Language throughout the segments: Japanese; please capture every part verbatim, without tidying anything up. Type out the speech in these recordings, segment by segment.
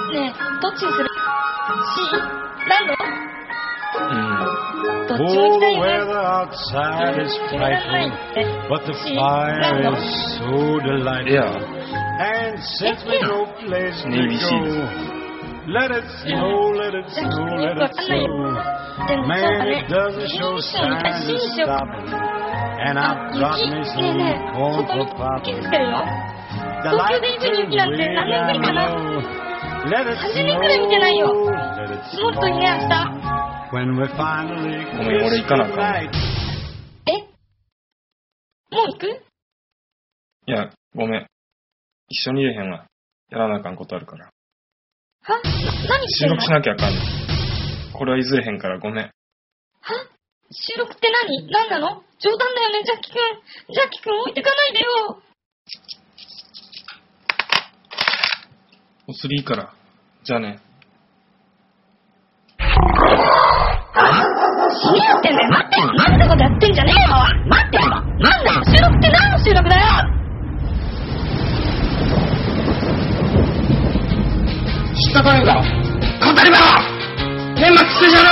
ねえ、どっちにする？ C？ ランド？うん。どっちも行きたいよね。決められないって。C？ ランド？ いや、ネイビー C です。 Let it snow, let it snow, let it snow. Man, it doesn't show signs of stopping. And I've got me some corn for popping. The light turns way down low. Let it snow, let it snow. When we finally kiss goodnight. え？もう行く？ いや、ごめん。一緒に入れへんわ。やらなあかんことあるから。 は？何してんの？ 収録しなきゃあかんねん。これは譲れへんからごめん。は？ 収録って何？何なの？冗談だよね、ジャッキ君。ジャッキ君置いてかないでよ。 お釣りいいから。じゃあね。 死ねよってんだよ。待ってよ。なんてことやってんじゃねえよ。待ってよ。なんだよ。収録って何の収録だよ。 知ったかねえか語り場年末スペシャル。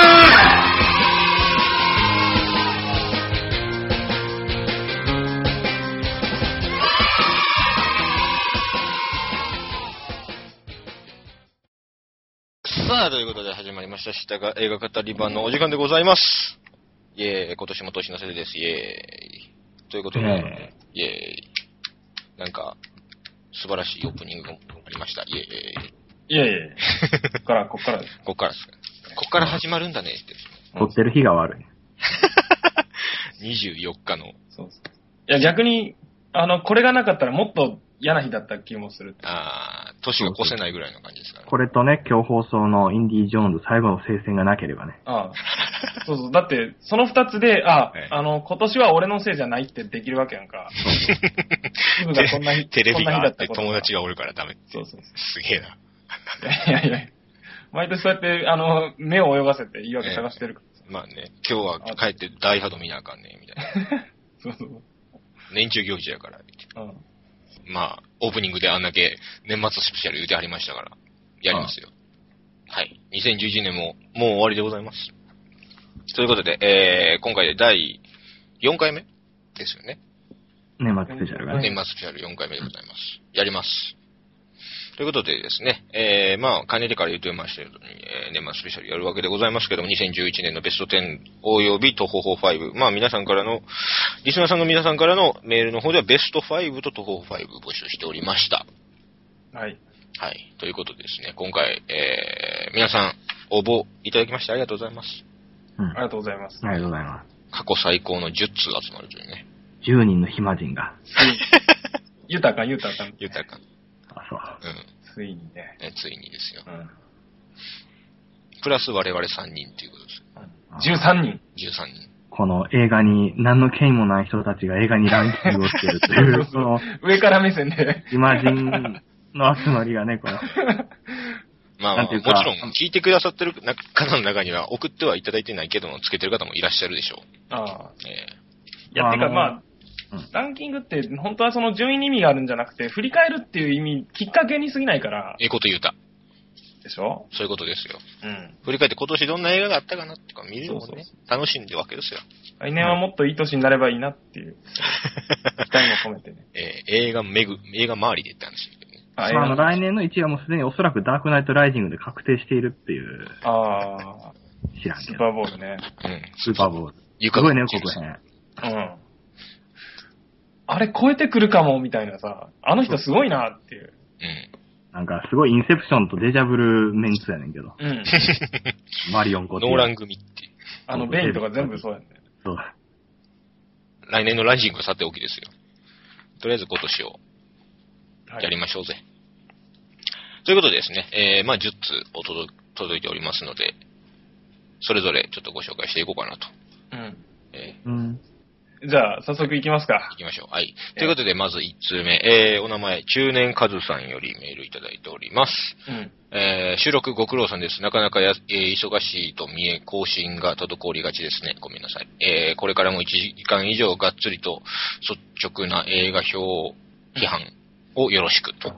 さあ、ということで始まりました。下が映画語り場のお時間でございます。イェーイ。今年も年の瀬です。イェーイ。ということで、イェーイ。なんか、素晴らしいオープニングがありました。イェーイ。 いやいやいや。こっから、こっからです。 こっからです。こっから始まるんだねって。 撮ってる日が悪い。 にじゅうよっかの。 そうそう。いや、逆に、あの、これがなかったらもっと嫌な日だった気もする。 ああ、年が越せないぐらいの感じですかね。 これとね、今日放送のインディ・ジョーンズ最後の聖戦がなければね。 ああ。そうそう。だって、その二つで、あ、はい、あの、今年は俺のせいじゃないってできるわけやんか。イブがこんな日、 テレビがあって友達がおるからダメって。 そうそうそう。 すげえな。 いやいやいや。毎年そうやって、あの、目を泳がせて言い訳探してるから、 えー。まあね、今日は帰ってダイハド見なあかんね、みたいな。 そうそう。 年中行事やから、 うん。 まあ、オープニングであんだけ年末スペシャル言うてはりましたから、やりますよ。はい。にせんじゅういちねんももう終わりでございます。ということで、えー、今回でだいよんかいめですよね。 年末スペシャルがね。 年末スペシャルよんかいめでございます。やります。ということでですね、えー、まあ、かねてから言ってましたように、えー、年末スペシャルやるわけでございますけども、にせんじゅういちねんのベストじゅうおよびトホホファイブ、まあ皆さんからの、リスナーさんの皆さんからのメールの方ではベストごとトホホファイブ募集しておりました。 はい。 はい。ということでですね、今回、えー、皆さん応募いただきましてありがとうございます。 うん。ありがとうございます。 ありがとうございます。 過去最高のじゅっつう集まるというね。 じゅうにんの暇人が。 ゆたかゆたか。 ゆたか。 あ、そう。 うん。 ついにね。 ね、ついにですよ。 うん。 プラス我々さんにんっていうことです。 じゅうさんにん。 じゅうさんにん。 この映画に何の権威もない人たちが映画にランキングをしてるという、その、 上から目線で。 暇人の集まりがね、この。 まあ、まあ、もちろん、聞いてくださってる方の中には、送ってはいただいてないけども、つけてる方もいらっしゃるでしょう。 ああ。 えー、いや、てかまあ、うん、ランキングって本当はその順位に意味があるんじゃなくて、振り返るっていう意味、きっかけに過ぎないから。 ええこと言うた。 でしょ？ そういうことですよ。 うん。 振り返って今年どんな映画があったかなとか見るのもね、そうそうそう、楽しんでるわけですよ。 来年はもっといい年になればいいなっていう、期待も込めてね。 えー、映画めぐ、映画周りでって話ですけどね。 あ、まあ、あの、来年のいちいはもうすでにおそらくダークナイトライジングで確定しているっていう。 ああ。 知らんけど。 スーパーボールね。 うん。 スーパーボール。すごいね、国編。 うん。あれ超えてくるかも、みたいなさ、あの人すごいなっていう。 うん。 なんか、すごいインセプションとデジャブルメンツやねんけど。 うん。 マリオンコって。 ノーラン組って。 あの、ベインとか全部そうやねん。 そう。 来年のランキングはさておきですよ。とりあえず今年を、やりましょうぜ。はい、ということでですね、えー、まあ、じゅっつお届、届いておりますので、それぞれちょっとご紹介していこうかなと。 うん。 えー、うんじゃあ、早速行きますか。 行きましょう。はい。ということで、まずいちつうめ、えー、お名前、中年カズさんよりメールいただいております。 うん。 えー、収録ご苦労さんです。なかなかや、えー、忙しいと見え、更新が滞りがちですね。ごめんなさい。えー、これからもいちじかん以上がっつりと率直な映画表批判をよろしくと。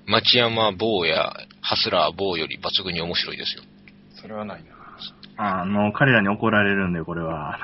町山坊やハスラー坊より抜群に面白いですよ。 それはないな。 あの、彼らに怒られるんで、これは。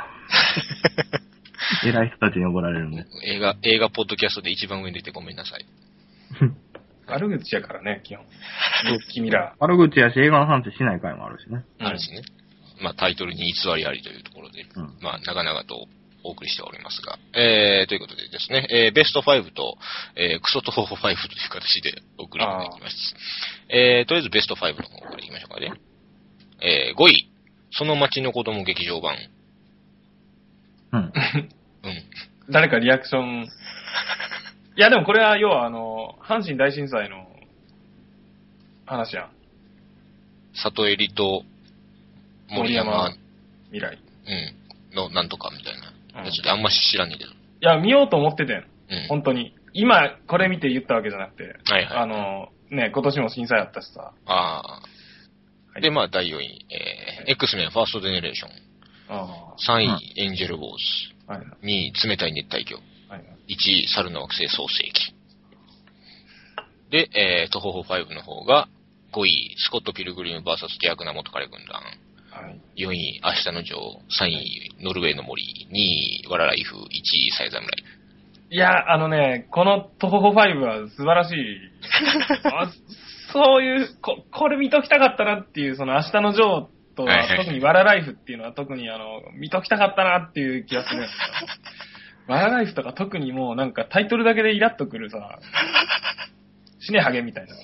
偉い人たちに怒られるんで。 映画、映画ポッドキャストで一番上に出てごめんなさい。 悪口やからね、基本。君ら。 悪口やし、映画の話しない回もあるしね。 あるしね。まあタイトルに偽りありというところで、 うん、 まあ長々とお送りしておりますが、えー、ということでですね、えー、ベストごと、えー、クソトフォーごという形でお送りいただきます。えー、とりあえずベストごの方からいきましょうかね。えー、ごい、その町の子供劇場版。 うん。うん。 誰かリアクション。いやでもこれは要はあの、阪神大震災の話やん。 里襟と森山未来。 うん。のなんとかみたいなやつであんまし知らんねえけど。いや、見ようと思っててん。うん。本当に。今、これ見て言ったわけじゃなくて。 はいはい。 あの、ね、今年も震災あったしさ。 ああ。はい、で、まあ、だいよんい、えー、X-Men ファーストジェネレーション。あさんい、うん、エンジェル・ウォーズ。はいはい、にい、冷たい熱帯魚。はいはい、いちい、猿の惑星創世記。で、えー、トホホごの方が、ごい、スコット・ピルグリム ブイエス 手悪な元彼軍団。はい、よんい、明日の女王。さんい、ノルウェーの森。にい、ワラライフ。いちい、サイザムライ。 いや、あのね、このトホホごは素晴らしい。そういうこ、これ見ときたかったなっていう、その明日のジョーと、はいはい、特にワラライフっていうのは特にあの、見ときたかったなっていう気がするんですよ。ワラライフとか特にもうなんかタイトルだけでイラッとくるさ、死ねハゲみたいな。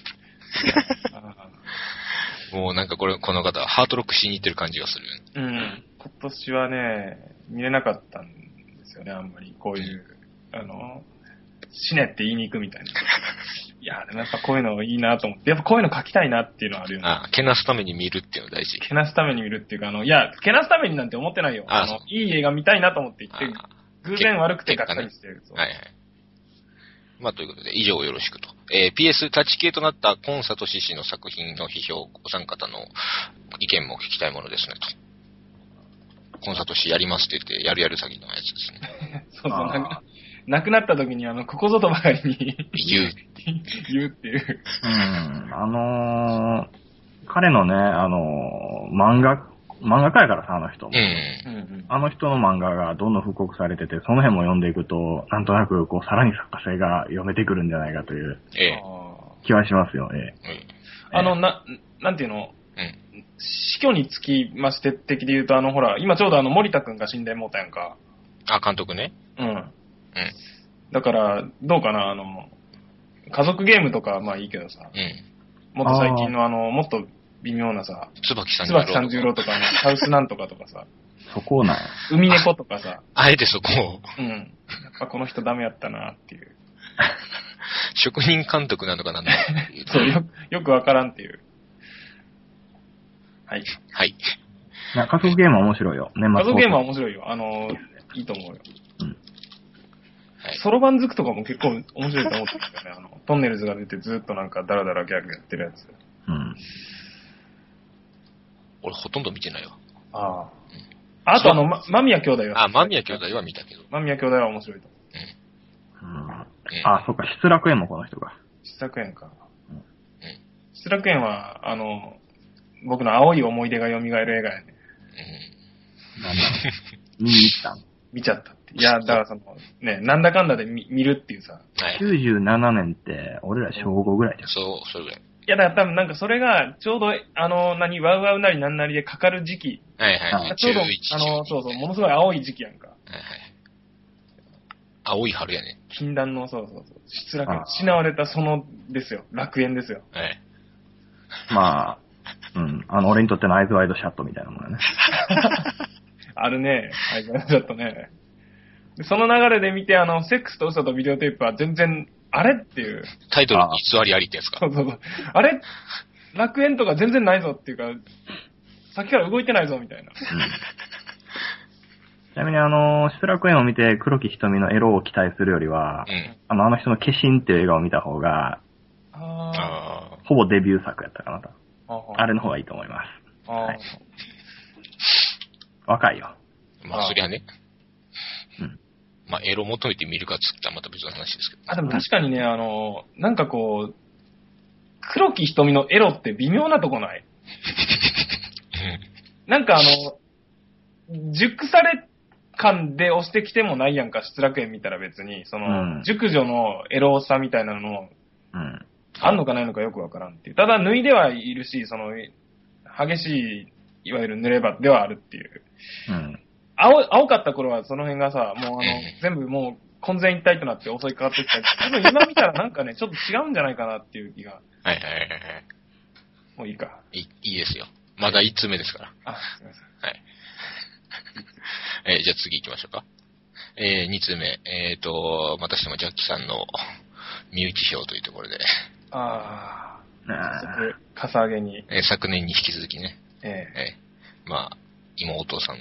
もうなんかこれ、この方、ハートロックしに行ってる感じがする。 うん。今年はね、見れなかったんですよね、あんまり。こういう、あの、死ねって言いに行くみたいな。いや、でもやっぱこういうのいいなと思って、やっぱこういうの書きたいなっていうのはあるよね。 ああ、けなすために見るっていうの大事。 けなすために見るっていうか、あの、いや、けなすためになんて思ってないよ。あ, あの、いい映画見たいなと思って言って、偶然悪くてがっかりしてる。ね、 はいはい。まあ、ということで、以上よろしくと。えー、ピーエス 立ち系となったコンサトシ氏の作品の批評、お三方の意見も聞きたいものですねと。コンサトシやりますって言って、やるやる詐欺のやつですね。 そうそう、なんか。亡くなった時にあの、ここぞとばかりに言う。 言うっていう。 うん。あのー、彼のね、あのー、漫画、漫画家やからさ、あの人も。うん。あの人の漫画がどんどん復刻されてて、その辺も読んでいくと、なんとなく、こう、さらに作家性が読めてくるんじゃないかという気はしますよ、ええ。ええ、 あの、な、なんていうの、うん、死去につきまして的で言うと、あの、ほら、今ちょうどあの、森田くんが死んでもうたやんか。 あ、監督ね。 うん。うん。だから、どうかな、あの、家族ゲームとかまあいいけどさ、うん、もっと最近のあの、もっと微妙なさ、 椿三十郎とか、 椿三十郎とかのハウスなんとかとかさ、 そこなん海猫とかさ、 あえてそこを。 うん。やっぱこの人ダメやったなっていう。 職人監督なのかなんだそう、よ、よくわからんっていう。はい。 はい。 家族ゲームは面白いよ。年末家族ゲームは面白いよ。あの、いいと思うよ。ソロバンズクとかも結構面白いと思ってたよね。あの、トンネルズが出てずっとなんかダラダラギャグやってるやつ。うん。 俺ほとんど見てないわ。 ああ。うん、あとあの、ま、間宮兄弟は。 あ、間宮兄弟は見たけど。 間宮兄弟は面白いと思う。うん。うん、あ、そっか、失楽園もこの人が。 失楽園か。うん。失楽園は、あの、僕の青い思い出が蘇る映画やね。 うん。なんだ見に行ったん見ちゃったって。いや、だからその、ね、なんだかんだで 見, 見るっていうさ。 はい、きゅうじゅうななねんって、俺ら小ごぐらいじゃん。 そう、それぐらい。いや、だから多分なんかそれが、ちょうど、あの、何、ワウワウなりなんなりでかかる時期。 はいはい。 ちょうど、あの、そうそう、ものすごい青い時期やんか。はいはい。 青い春やね。 禁断の、そうそうそう。失楽園。失われたその、ですよ。楽園ですよ。はい。 まあ、うん。あの、俺にとってのアイズワイドシャットみたいなもんね。 あるね。アイズワイドシャットね。その流れで見て、あの、セックスと嘘とビデオテープは全然、あれっていう。 タイトルに偽りありってやつか。 そうそうそう。あれ楽園とか全然ないぞっていうか、さっきから動いてないぞみたいな。うん、 ちなみにあの、失楽園を見て黒木瞳のエロを期待するよりは、うん、あの、あの人の化身っていう映画を見た方が、あほぼデビュー作やったかなと。あ, あれの方がいいと思います。あ、はい、若いよ。 まあ、そりゃね。うん。まあ、エロ求めて見るかっつったらまた別の話ですけど。 あ、でも確かにね、あの、なんかこう、 黒木瞳のエロって微妙なとこないなんかあの、熟され感で押してきてもないやんか、失楽園見たら別に。その、うん、熟女のエロさみたいなの、うん、あんのかないのかよくわからんっていう。ただ脱いではいるし、その、激しい、いわゆる濡れ場ではあるっていう。うん、青、青かった頃はその辺がさ、もうあの、全部もう混然一体となって襲いかかってきたり、多分今見たらなんかね、ちょっと違うんじゃないかなっていう気が。 はいはいはいはい。 もういいか。 いい、いいですよ。まだ一通目ですから。 あ、すみません。 はい。えー、じゃあ次行きましょうか。えー、二通目。えーと、またしてもジャッキさんの身内票というところで。 ああ。早速、かさ上げに。 えー、昨年に引き続きね。 えー、 えー、まあ、妹さん。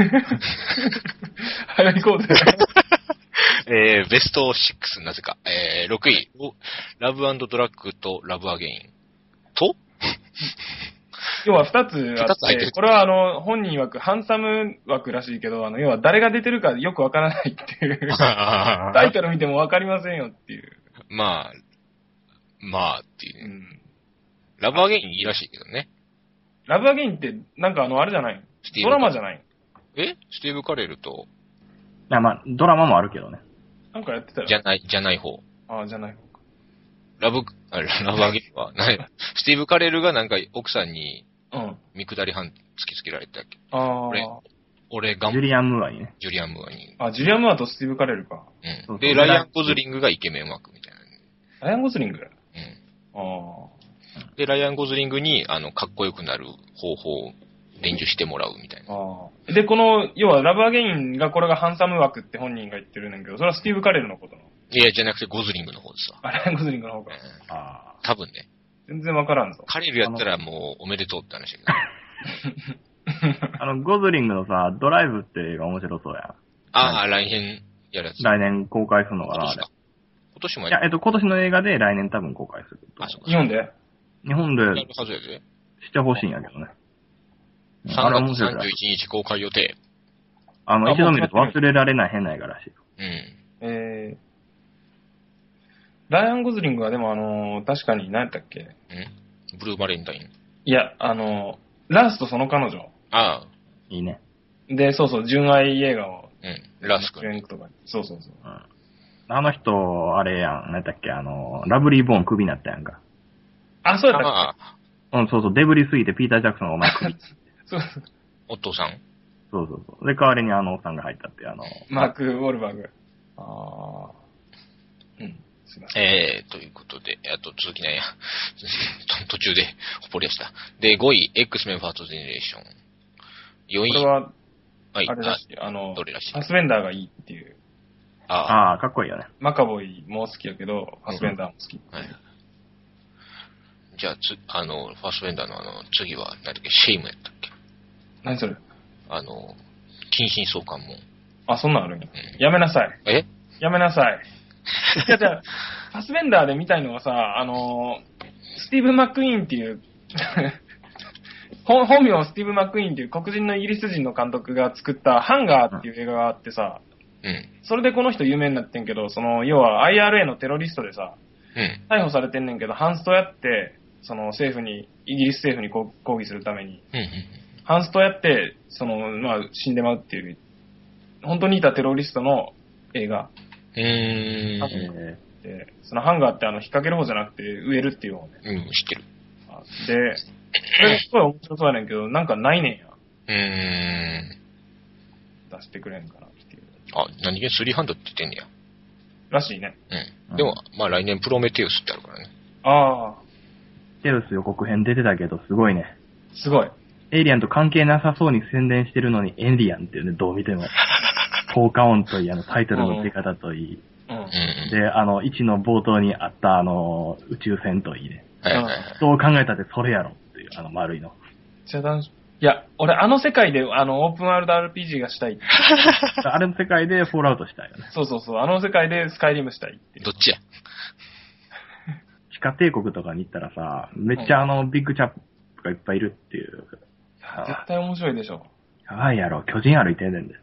早いこうぜ。 えー、ベストろくなぜか。えー、ろくい。ラブ&ドラッグとラブアゲイン。と要は二つあって、これはあの、本人曰くハンサム枠らしいけど、あの、要は誰が出てるかよくわからないっていう。タイトル見てもわかりませんよっていう。 まあ、まあっていうね。うん、ラブアゲインいいらしいけどね。 ラブアゲインって、なんかあの、あれじゃないドラマじゃないえスティーブ・カレルと。 いや、まあ、ドラマもあるけどね。 なんかやってたよ。 じゃない、じゃない方。 ああ、じゃない方か。 ラブ、あラブアゲインは、スティーブ・カレルがなんか奥さんに、うん。見下り半突きつけられたっけ。 ああ。 俺、俺がジュリアン・ムーアにね。 ジュリアン・ムーアに。 あ、ジュリアン・ムーアとスティーブ・カレルか。 うん。で、ライアン・ゴズリングがイケメン枠みたいな。 ライアン・ゴズリング？うん。 ああ。で、ライアン・ゴズリングに、あの、かっこよくなる方法を伝授してもらうみたいな。 ああ。で、この、要はラブアゲインがこれがハンサム枠って本人が言ってるねんけど、それはスティーブ・カレルのことなの？ いや、じゃなくてゴズリングの方ですわ。 あ、ライアン・ゴズリングの方か。 うん、ああ。多分ね。 全然わからんぞ。 カレルやったらもうおめでとうって話だけど。 あの、ゴズリングのさ、ドライブって映画面白そうやん。 ああ、来年やるやつ。 来年公開するのかな、あれ。 今年もやるいや、えっと、今年の映画で来年多分公開する。 あ、そうか。日本で日本で。 やるはずやで。 してほしいんやけどね。 さんがつさんじゅういちにち公開予定。 あの、一度見ると忘れられない変な映画らしいよ。 うん。 えー、ライアン・ゴズリングはでもあのー、確かに何やったっけ？んブルーバレンタイン。 いや、あのー、ラストその彼女。 ああ。 いいね。 で、そうそう、純愛映画を。 うん。ラスク。 とか。そうそうそう。うん。 あの人、あれやん、何やったっけ、あのー、ラブリーボーンクビになったやんか。 あ、そうやったっけ？うん、そうそう、デブリすぎてピーター・ジャクソンがお前クビ。 そうそう。 お父さん？ そうそうそう。で、代わりにあのおっさんが入ったっていう、あの。 マーク・ウォルバーグ。ああ。うん。すいません。 えー、ということで、あと続きなんや。途中でほっぽりやした。で、ごい、X メンファースト・ジェネレーション。よんい。 これは、 はい、 あれらしい。あの、 どれらしい？ ファスベンダーがいいっていう。 ああ、かっこいいよね。 マカボイも好きやけど、ファスベンダーも好き。 はい。じゃあ、つ、あの、ファスベンダーのあの、次は、何だっけ、シェイムやったっけ？ 何それ？ あの、近親相関も。 あ、そんなんあるんや。うん、やめなさい。 え？ やめなさい。じゃあ、じゃあ、ファスベンダーで見たいのはさ、あの、スティーブ・マック・イーンっていう、本, 本名スティーブ・マック・イーンっていう黒人のイギリス人の監督が作ったハンガーっていう映画があってさ、 うん。 それでこの人有名になってんけど、その、要は アイアールエー のテロリストでさ、 うん。 逮捕されてんねんけど、ハンストやって、その政府に、イギリス政府に抗議するために、 うん。 ハンストやって、その、まあ、死んでまうっていう、本当にいたテロリストの映画。 うーん。 で、そのハンガーってあの、引っ掛ける方じゃなくて、植えるっていう方ね。 うん、知ってる。 で、それすごい面白そうやねんけど、なんかないねんや。 うーん。 出してくれんかなっていう。 あ、何気にスリーハンドって言ってんねや。 らしいね。 うん。でも、まあ来年プロメテウスってあるからね。 ああ。 テウス予告編出てたけど、すごいね。 すごい。 エイリアンと関係なさそうに宣伝してるのに、エイリアンっていうね、どう見ても。効果音といい、あの、タイトルの出方といい。 うん。 で、あの、いちの冒頭にあったあの、宇宙船といいね。 はいはいはい。 どう考えたってそれやろっていう、あの丸いの。 じゃあ、いや、俺あの世界であの、オープンワールド アールピージー がしたい。 あれの世界でフォールアウトしたいよね。 そうそうそう、あの世界でスカイリムしたいっていう。 どっちや？ 地下帝国とかに行ったらさ、めっちゃあの、ビッグチャップがいっぱいいるっていう。 絶対面白いでしょ。 やばいやろ、巨人歩いてんねんで。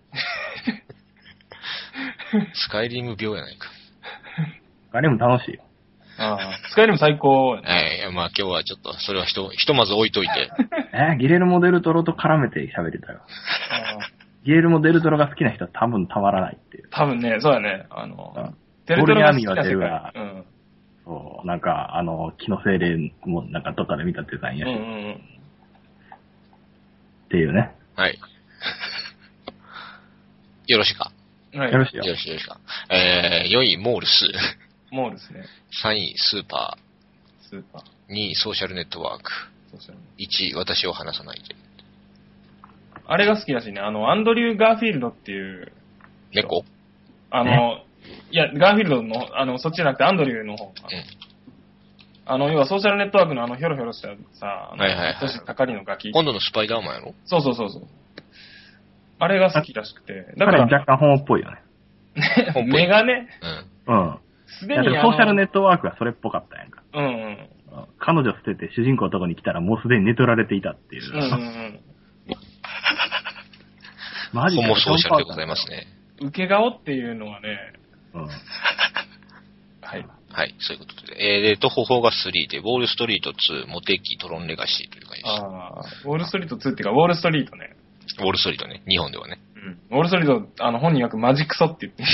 スカイリム病やないか。 スカイリム楽しいよ。 ああ、スカイリム最高。 はい、 や、まあ今日はちょっと、それはひと、ひとまず置いといて。 えー、ギレルモ・デルトロと絡めて喋ってたよ。ギレルモ・デルトロが好きな人は多分たまらないっていう。 多分ね、そうだね。あの、 うん、 デルトロが好きな世界。 うん。そう、なんか、あの、気の精霊もなんかどっかで見たってたんやし。うんうんうん。っていうね。 はい。よろしいか。 はい、よろしいよ。 よろしいよろしいか。えー、よい、モールス。 モールスね。 さんい、スーパー。スーパー。 にい、ソーシャルネットワーク。いちい、私を話さないで。あれが好きだしね、あの、アンドリュー・ガーフィールドっていう。 猫あの、いや、ガーフィールドの、あの、そっちじゃなくてアンドリューの方。うん。あの、要はソーシャルネットワークのあの、ヒョロヒョロしたさ、あの、はいはいはい。年かかりのガキ。 今度のスパイダーマンやろ？ そうそうそうそう。あれが好きらしくて。 だから。若干ホモっぽいよね。 目がね。 うん。うん。すでにソーシャルネットワークはそれっぽかったやんか。 うんうん。 彼女捨てて主人公のとこに来たらもうすでに寝取られていたっていう。うんうんうん。 マジで。ホモソーシャルでございますね。 受け顔っていうのはね。うん。はい。 はい、そういうことで。えー、で、徒歩フォーがスリーで、ウォールストリートツー、モテキ、トロンレガシーという感じです。 ああ、ウォールストリートツーっていうか、ウォールストリートね。 ウォールストリートね、日本ではね。 うん。ウォールストリート、あの、本人曰くマジクソって言って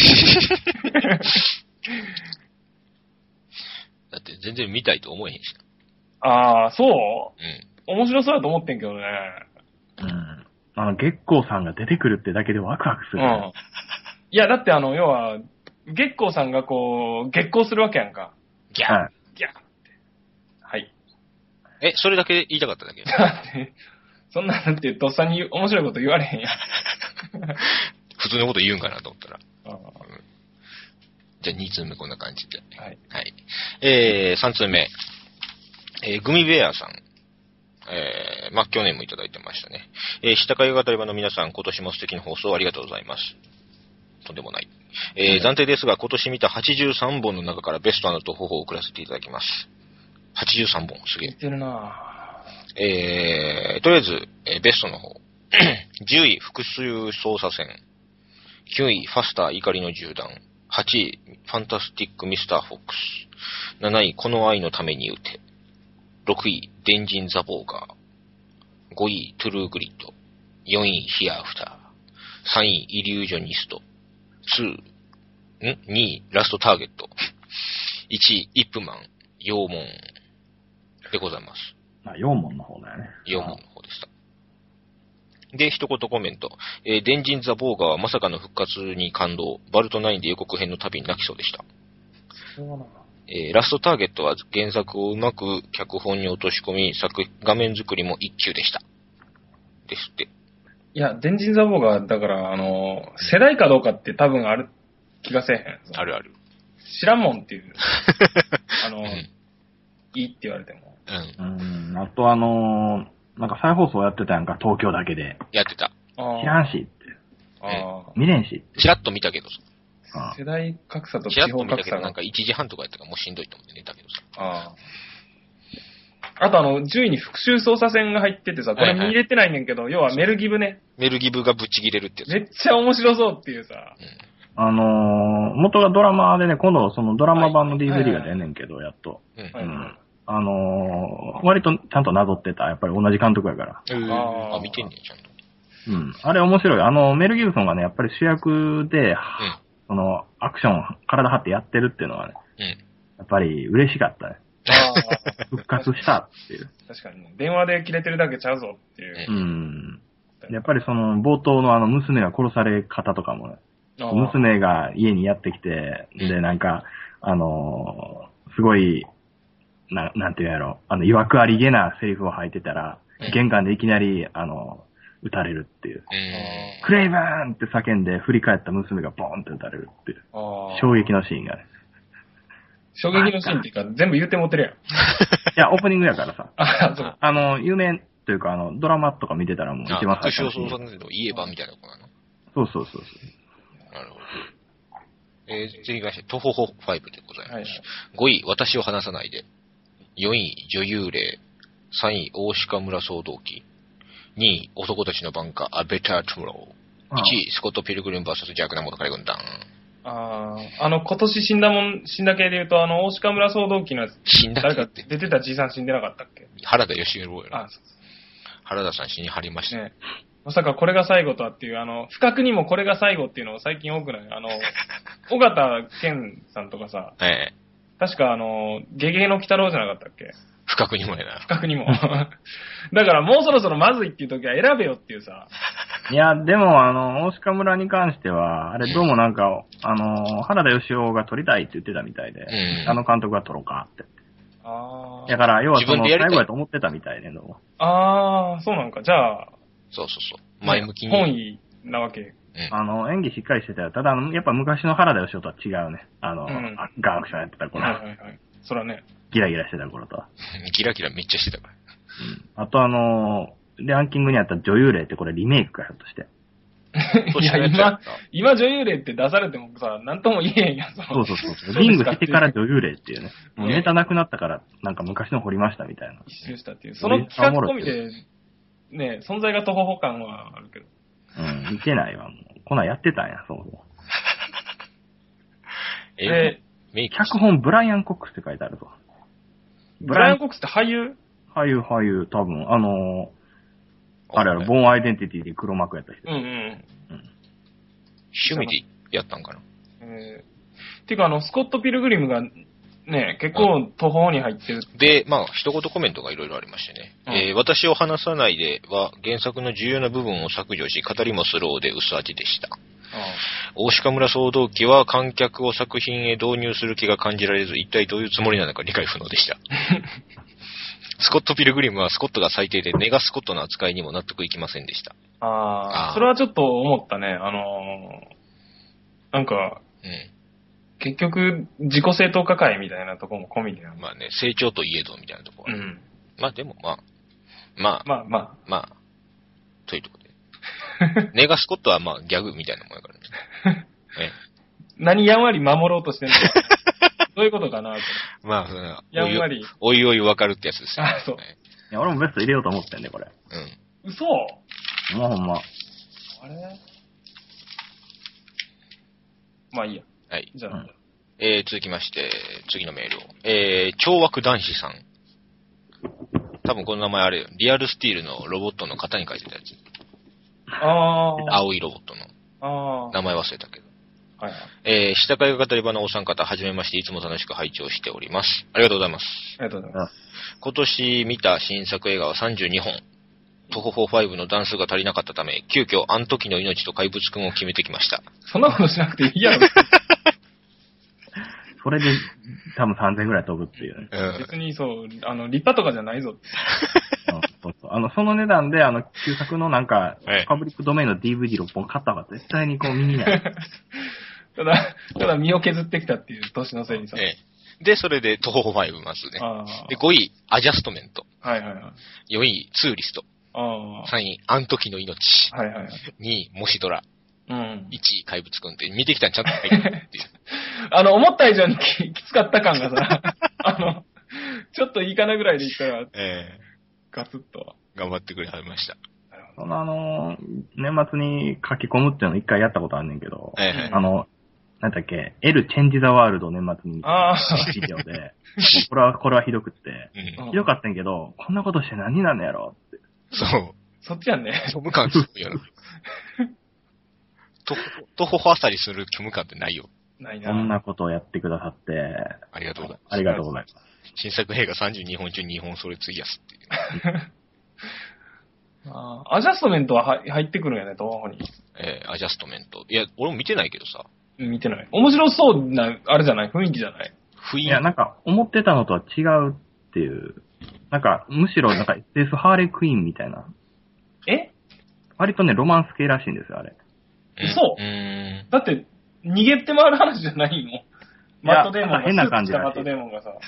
だって全然見たいと思えへんしな。ああ、そう？うん。面白そうだと思ってんけどね。 うん。あの、月光さんが出てくるってだけでワクワクする。うん。 いや、だってあの、要は、月光さんがこう、月光するわけやんか。 ギャー、はい、 ギャーって。はい。 え、それだけ言いたかっただけそんななんて、とっさに面白いこと言われへんやん。 普通のこと言うんかなと思ったら。あうん、じゃあに通目こんな感じで。 はい。 はい。えー、さん通目。えー、グミベアさん。えー、まあ、去年もいただいてましたね。えー、下かゆ語り場の皆さん、今年も素敵な放送ありがとうございます。とんでもない。えー、暫定ですが、今年見たはちじゅうさんぼんの中からベストなど方法を送らせていただきます。はちじゅうさんぼん、すげえ。 言ってるなぁ。えー、とりあえず、えー、ベストの方。じゅうい、復讐捜査線。きゅうい、ファスター怒りの銃弾。はちい、ファンタスティックミスターフォックス。なない、この愛のために撃て。ろくい、電人ザボーガー。ごい、トゥルーグリッド。よんい、ヒアアフター。さんい、イリュージョニスト。に、ん ?にい、ラストターゲット。いちい、イップマン、ヨーモンでございます。 あ、ヨーモンの方だよね。 ヨーモンの方でした。で、一言コメント。えー、電人ザ・ボーガーはまさかの復活に感動。バルトナインで予告編の旅に泣きそうでした。そうなの。えー、ラストターゲットは原作をうまく脚本に落とし込み、作画面作りも一級でした。ですって。 いや、電人ザボーが、だから、あの、世代かどうかって多分ある気がせえへん。 あるある。 知らんもんっていう。あの、うん、いいって言われても。 うん。うん。あとあのー、なんか再放送やってたやんか、東京だけで。 やってた。 知らんしって。ああ。見れんし。 チラッと見たけどさ。世代格差と地方格差。チラッと見たけど、なんかいちじはんとかやったからもうしんどいと思って寝たけどさ。 ああ。あとあの、じゅういに復讐捜査線が入っててさ、これ見入れてないねんけど、はいはい、要はメルギブね。 メルギブがぶっちぎれるってやつ。 めっちゃ面白そうっていうさ。 うん、あのー、元がドラマでね、今度そのドラマ版の ディーブイディー が出んねんけど、はいはいはい、やっと。うん。うん、あのー、割とちゃんとなぞってた。やっぱり同じ監督やから。 ああ、見てんねん、ちゃんと。 うん。あれ面白い。あの、メル・ギブソンがね、やっぱり主役で、うん、その、アクション、体張ってやってるっていうのはね、うん、やっぱり嬉しかったね。あ復活したっていう。 確かにね。電話で切れてるだけちゃうぞっていう。 うん。やっぱりその、冒頭のあの、娘が殺され方とかもね、娘が家にやってきて、で、なんか、あのー、すごい、な、なんていうんやろ、あの、曰くありげなセリフを吐いてたら、うん、玄関でいきなり、あの、撃たれるっていう。クレイバーンって叫んで振り返った娘がボーンって撃たれるっていう。衝撃のシーンがね。 衝撃のシーンっていうか、全部言うてもってるやん。いや、オープニングやからさ。 あ、そう。 あの、有名というか、あの、ドラマとか見てたらもう一番最初の。復讐捜査の言えばみたいな子なの。 そうそうそうそう。 なるほど。えー、次がして、トホホファイブでございます。はいはい、ごい、私を話さないで。よんい、女優霊。さんい、大鹿村総動機。にい、男たちの挽歌、A Better Tomorrow。いちい、スコット・ピルグリム ブイエス ジャークな元彼軍団。 ああ、あの、今年死んだもん、死んだ系で言うと、あの、大鹿村騒動記のやつ、 死んだ誰か出てたじいさん死んでなかったっけ？ 原田義郎やろ。 あ、そうそう。 原田さん死にはりました。 ね。まさかこれが最後とはっていう、あの、不覚にもこれが最後っていうのが最近多くない？あの、尾形健さんとかさ、 ええ。 確かあの、ゲゲゲの鬼太郎じゃなかったっけ？ 不覚にもやな。 不覚にも。だからもうそろそろまずいっていう時は選べよっていうさ。 いや、でも、あの、大鹿村に関しては、あれどうもなんか、あの、原田義雄が撮りたいって言ってたみたいで、 うん、 あの監督が撮ろうかって。 ああ。 だから、要はその、最後やと思ってたみたいでの。 ああ、そうなんか。じゃあ。 そうそうそう。前向きに。 本意なわけ。うん、 あの、演技しっかりしてたよ。ただ、やっぱ昔の原田義雄とは違うね。あの、うん、ガンアクションやってた頃。 はいはいはい。そらね。 ギラギラしてた頃とは。 ギラギラめっちゃしてたから。 うん。あとあの、ランキングにあった女優霊ってこれリメイクかよとして。 いや、今、今女優霊って出されてもさ、なんとも言えへんやん。 そうそうそうそう。リングしてから女優霊っていうね。もうネタなくなったから、なんか昔の掘りましたみたいな。 一周したっていう。その企画込みで、ね、存在が徒歩保管はあるけど。 うん、いけないわ。もうこんなんやってたんや、そうそう。 えー、脚本ブライアン・コックスって書いてあるぞ。 ブライアン・コックスって俳優？ 俳優、俳優、多分、あのー、あれあれ、ボーンアイデンティティで黒幕やった人。 うんうん。うん、 趣味でやったんかな。 えー、ていうか、あの、スコット・ピルグリムが、ね、結構途方に入ってる。 で、まあ、一言コメントがいろいろありましてね。うん、えー、私を話さないでは、原作の重要な部分を削除し、語りもスローで薄味でした。大鹿村騒動記は観客を作品へ導入する気が感じられず、一体どういうつもりなのか理解不能でした。スコット・ピルグリムはスコットが最低でネガスコットの扱いにも納得いきませんでした。 ああ、それはちょっと思ったね。あのー、なんか、うん、結局、自己正当化会みたいなところも込みで。 まあね、成長といえどみたいなところは、ね。うん。まあでもまあ、まあ、 まあまあ、 まあ、というところで。ネガスコットはまあギャグみたいなもんやからね。ね何やんわり守ろうとしてんのか。どういうことかなまあ、 やんわり。 おいおいわかるってやつですよ、 ね。あ、そう。 いや、俺もベスト入れようと思ってんね、これ。 うん。嘘？ まあほんま。 あれまあいいや。 はい。 じゃあ、うん、 えー、続きまして、次のメールを。えー、懲悪男子さん。多分この名前あれよ。リアルスティールのロボットの型に書いてたやつ。 ああ。 青いロボットの。 ああ。 名前忘れたけど。 はいはい。 えー、下会が語り場のお三方、はじめまして、いつも楽しく拝聴しております。ありがとうございます。 ありがとうございます。 今年見た新作映画はさんじゅうにほん。トホフォーファイブの段数が足りなかったため、急遽、あん時の命と怪物くんを決めてきました。 そんなことしなくていいやろ。 それで、多分さんぜんえんぐらい飛ぶっていう、ね。 うん、別にそう、あの、立派とかじゃないぞって。 そうそうあの、その値段で、あの、旧作のなんか、はい、パブリックドメインの ディーブイディーろっぽん買った方が絶対にこう見にない。 ただ、ただ身を削ってきたっていう年のせいにさ。 ええ、で、それで、トホフォーファイブまずね。で、ごい、アジャストメント。 はいはいはい。 よんい、ツーリスト。 あさんい、あん時の命。 はいはいはい。 にい、モシドラ。 うん。 いちい、怪物くんって見てきたんちゃったっていう。 あの、思った以上に き, きつかった感がさ、あの、ちょっといいかなぐらいで言ったら、ええー、ガツッと。 頑張ってくれはりました。 そのあの、年末に書き込むっていうのを一回やったことあんねんけど、えー、あの、なんだっけ、L チェンジザワールドを年末に見たビデオで、これは、これはひどくって、うん、ひどかったんけど、こんなことして何になんのやろって。 そう。 そっちやんね。 虚無感すごいやろ。とほほあさりする虚無感ってないよ。 ないな。 こんなことをやってくださって、 ありがとうございます。 ありがとうございます。 新作映画さんじゅうにほん中にほんそれ費やすっていう。 あアジャストメントは入ってくるんやね、東宝に。 えー、アジャストメント。いや、俺も見てないけどさ。 見てない。面白そうな、あれじゃない雰囲気じゃない雰囲気。 いや、なんか、思ってたのとは違うっていう。なんか、むしろ、なんか、エスエス ハーレークイーンみたいな。 え割とね、ロマンス系らしいんですよ、あれ。 嘘、うん、だって、逃げて回る話じゃないのマットデーモンが。 変な感じだ。 マットデーモンがさ。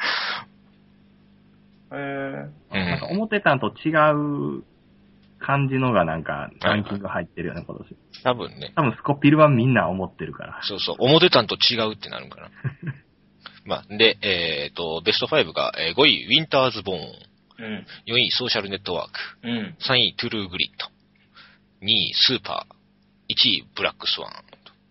へえー。なんか、思ってたのと違う感じのがなんか、ランキング入ってるよね、今年。 多分ね。 多分、スコピルはみんな思ってるから。 そうそう。思ってたんと違うってなるんかな。まあ、で、えっ、ー、と、ベストファイブが、えー、ごい、ウィンターズボーン。うん、よんい、ソーシャルネットワーク。うん、さんい、トゥルーグリッド。にい、スーパー。いちい、ブラックスワン。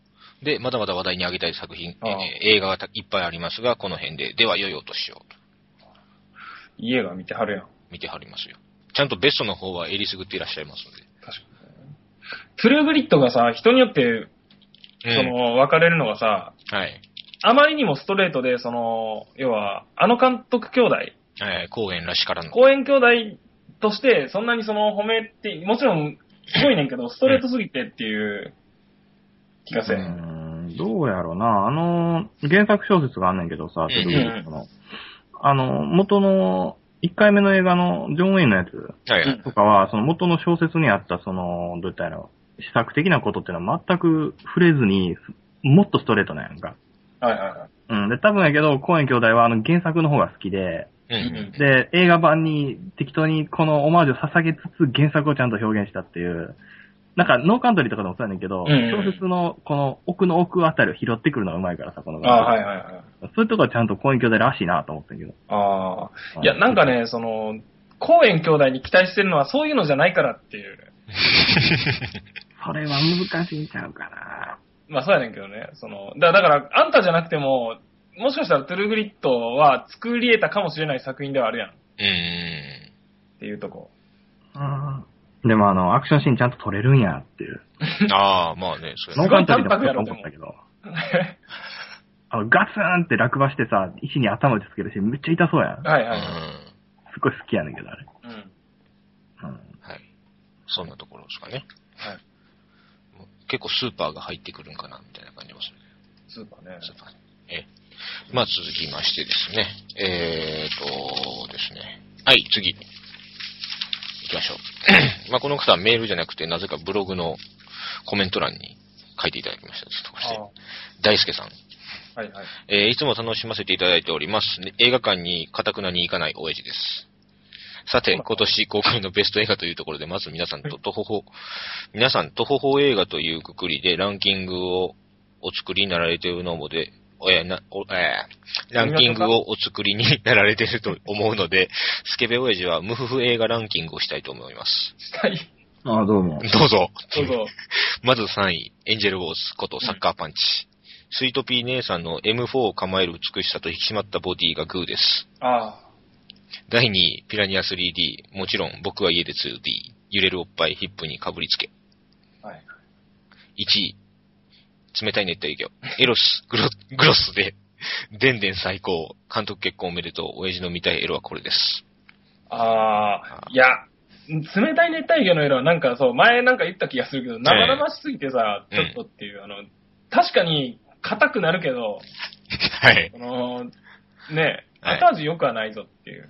で、まだまだ話題に挙げたい作品、えー、映画がいっぱいありますが、この辺で、では良いお年を。 いい映画見てはるやん。 見てはりますよ。ちゃんとベストの方はえりすぐっていらっしゃいますので。 確かに。トゥルーグリッドがさ、人によって、うん、その、分かれるのがさ、はい。あまりにもストレートで、その、要は、あの監督兄弟。はい、 公園らしからの。 公園兄弟として、そんなにその、褒めて、もちろん、すごいねんけど、ストレートすぎてっていう気がせん。うん、どうやろうな。あの、原作小説があんねんけどさ、トゥルーグリッドの。あの、元の、いっかいめの映画のジョン・ウェインのやつとかは、その元の小説にあったその、どういったら、施策的なことっていうのは全く触れずに、もっとストレートなんやんか。はいはいはい。うん。で、多分やけど、コーエン兄弟はあの原作の方が好きで、うんうん、で、映画版に適当にこのオマージュを捧げつつ原作をちゃんと表現したっていう、なんかノーカントリーとかでもそうやねんけど、うんうん、小説のこの奥の奥あたりを拾ってくるのがうまいからさ、このああ、はいはいはい。 そういうとこはちゃんとコーエン兄弟らしいなと思ってんけど。 ああ。いや、なんかね、その、コーエン兄弟に期待してるのはそういうのじゃないからっていう。 それは難しいんちゃうかな。 まあそうやねんけどね。その、だから、だからあんたじゃなくても、もしかしたらトゥルーグリッドは作り得たかもしれない作品ではあるやん。うーん。っていうとこ。 ああ。でもあの、アクションシーンちゃんと撮れるんやっていう。 ああ、まあね、 そうやね。ノーカントリーでもそう思ったけど。あの、ガツンって落馬してさ、石に頭打ちつけるし、めっちゃ痛そうやん。はいはい、はい。すごい好きやねんけど、あれ。うん。うん。 はい。そんなところですかね。はい。結構スーパーが入ってくるんかな、みたいな感じますね。 スーパーね。スーパーね。 え。まあ続きましてですね。えーとですね。はい、次。行きましょう。まあこの方はメールじゃなくて、なぜかブログのコメント欄に書いていただきました。ちょっとこして。大輔さん。はいはい。えー、いつも楽しませていただいております。映画館に堅くなに行かない親父です。さて、今年公開のベスト映画というところで、まず皆さんとトホホ、皆さんトホホ映画というくくりでランキングをお作りになられているので、えーなおえー、ランキングをお作りになられていると思うので、スケベ親父は無夫婦映画ランキングをしたいと思います。 したい。 ああ、どうも。 どうぞ。 どうぞ。 まずさんい、エンジェルウォーズことサッカーパンチ。うん、スイートピー姉さんの エムフォー を構える美しさと引き締まったボディがグーです。ああ。だいにい、ピラニア スリーディー。もちろん、僕は家で ツーディー。揺れるおっぱい、ヒップにかぶりつけ。はい。いちい、冷たい熱帯魚。エロス、グロ、グロスで、でんでん最高。監督結婚おめでとう。親父の見たいエロはこれです。 ああ、いや、冷たい熱帯魚のエロはなんかそう、前なんか言った気がするけど、生々しすぎてさ、えー、ちょっとっていう、うん、あの、確かに硬くなるけど、はい。あの、ね、後味良くはないぞっていう。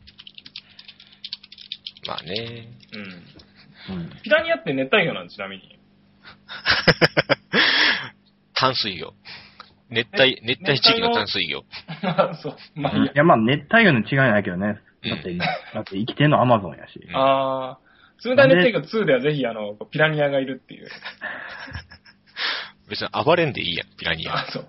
まあね。 うん。ピラニアって熱帯魚なんちなみに。 淡水魚。熱帯、熱帯地域の淡水魚。 まあ、そう。まあいいや。いや、まあ熱帯魚の違いないけどね。だって、うん、だって生きてんのアマゾンやし。 ああ。冷たい熱帯魚ツーではぜひあの、ピラニアがいるっていう。 別に暴れんでいいやん、ピラニア。あ、そう。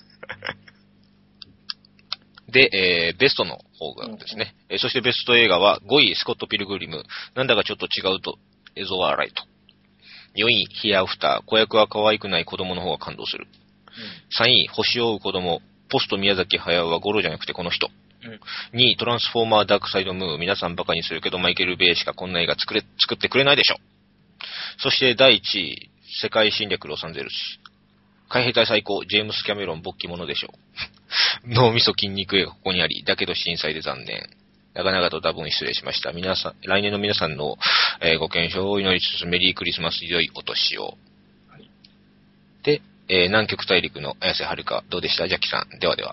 で、えー、ベストの方がですね、うん、えー、そしてベスト映画はごい、スコット・ピルグリム、なんだかちょっと違うと、エゾワーライト。よんい、ヒアアフター、子役は可愛くない子供の方が感動する。うん、さんい、星を追う子供、ポスト宮崎駿はゴロじゃなくてこの人。うん、にい、トランスフォーマーダークサイドムーン、皆さんバカにするけどマイケル・ベイしかこんな映画作れ、作ってくれないでしょ。そしてだいいちい、世界侵略ロサンゼルス。海兵隊最高、ジェームス・キャメロン勃起者でしょう。脳みそ筋肉映画ここにあり、だけど震災で残念。長々と多分失礼しました。皆さん、来年の皆さんの、えー、ご健勝を祈りつつ、メリークリスマス良いお年を。はい、で、えー、南極大陸の綾瀬はるか、どうでしたジャッキさん。ではでは。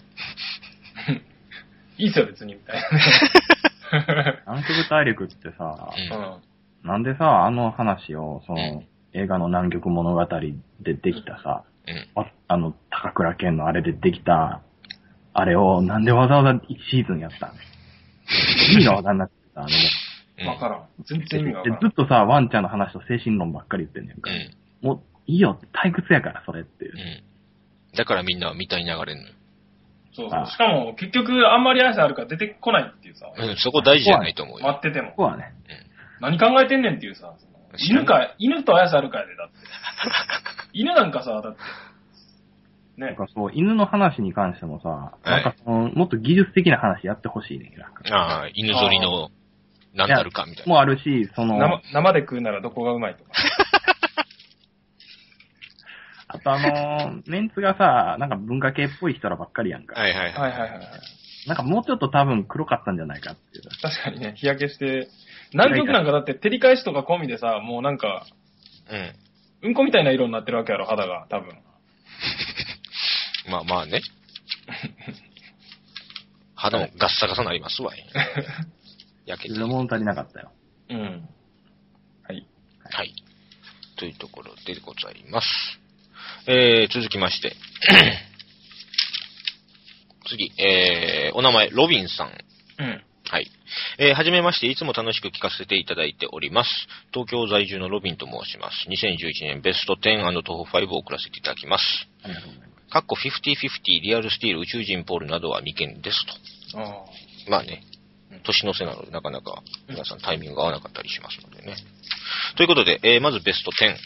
いいっすよ、別に、みたいなね。南極大陸ってさ、うん、なんでさ、あの話を、その、うん、映画の南極物語でできたさ、うん、あ, あの、高倉健のあれでできた、あれを、なんでわざわざいちシーズンやったん意味がわかんなくてさ、あの、わからん。全然意味がわからん。 ずっとさ、ワンちゃんの話と精神論ばっかり言ってんねんか。うん、もう、いいよ、退屈やから、それっていう。うん、 だからみんな見たい流れんのよ。 そうそう。しかも、結局、あんまり愛さあるから出てこないっていうさ。 うん、そこ大事じゃないと思うよ。 待ってても。 そうはね。 うん。何考えてんねんっていうさ。犬か、犬と愛さあるかやで、だって。犬なんかさ、だって、 ね。 なんかそう、犬の話に関してもさ、はい、なんかその、もっと技術的な話やってほしいね。なんかああ、犬ぞりの何なるかみたいな。 もあるし、その生、生で食うならどこがうまいとか。 あとあのー、メンツがさ、なんか文化系っぽい人らばっかりやんか。 はいはいはい。 はいはいはい。 なんかもうちょっと多分黒かったんじゃないかっていう。 確かにね、日焼けして、南極なんかだって照り返しとか込みでさ、もうなんか、うん。うんこみたいな色になってるわけやろ、肌が、多分。 まあまあね。肌もガッサガサなりますわ。焼けてる。 物足りなかったよ。 うん。はい。 はい。というところでございます。えー、続きまして。次、えー、お名前、ロビンさん。 うん。 はい。えー、はじめまして、いつも楽しく聞かせていただいております。東京在住のロビンと申します。にせんじゅういちねんベストテン&徒歩ごを送らせていただきます。 ありがとうございます。 かっこごじゅうごじゅう、リアルスティール、宇宙人ポールなどは未見ですと。あまあね、年の瀬なのでなかなか皆さんタイミングが合わなかったりしますのでね。ということで、えー、まずベストテン。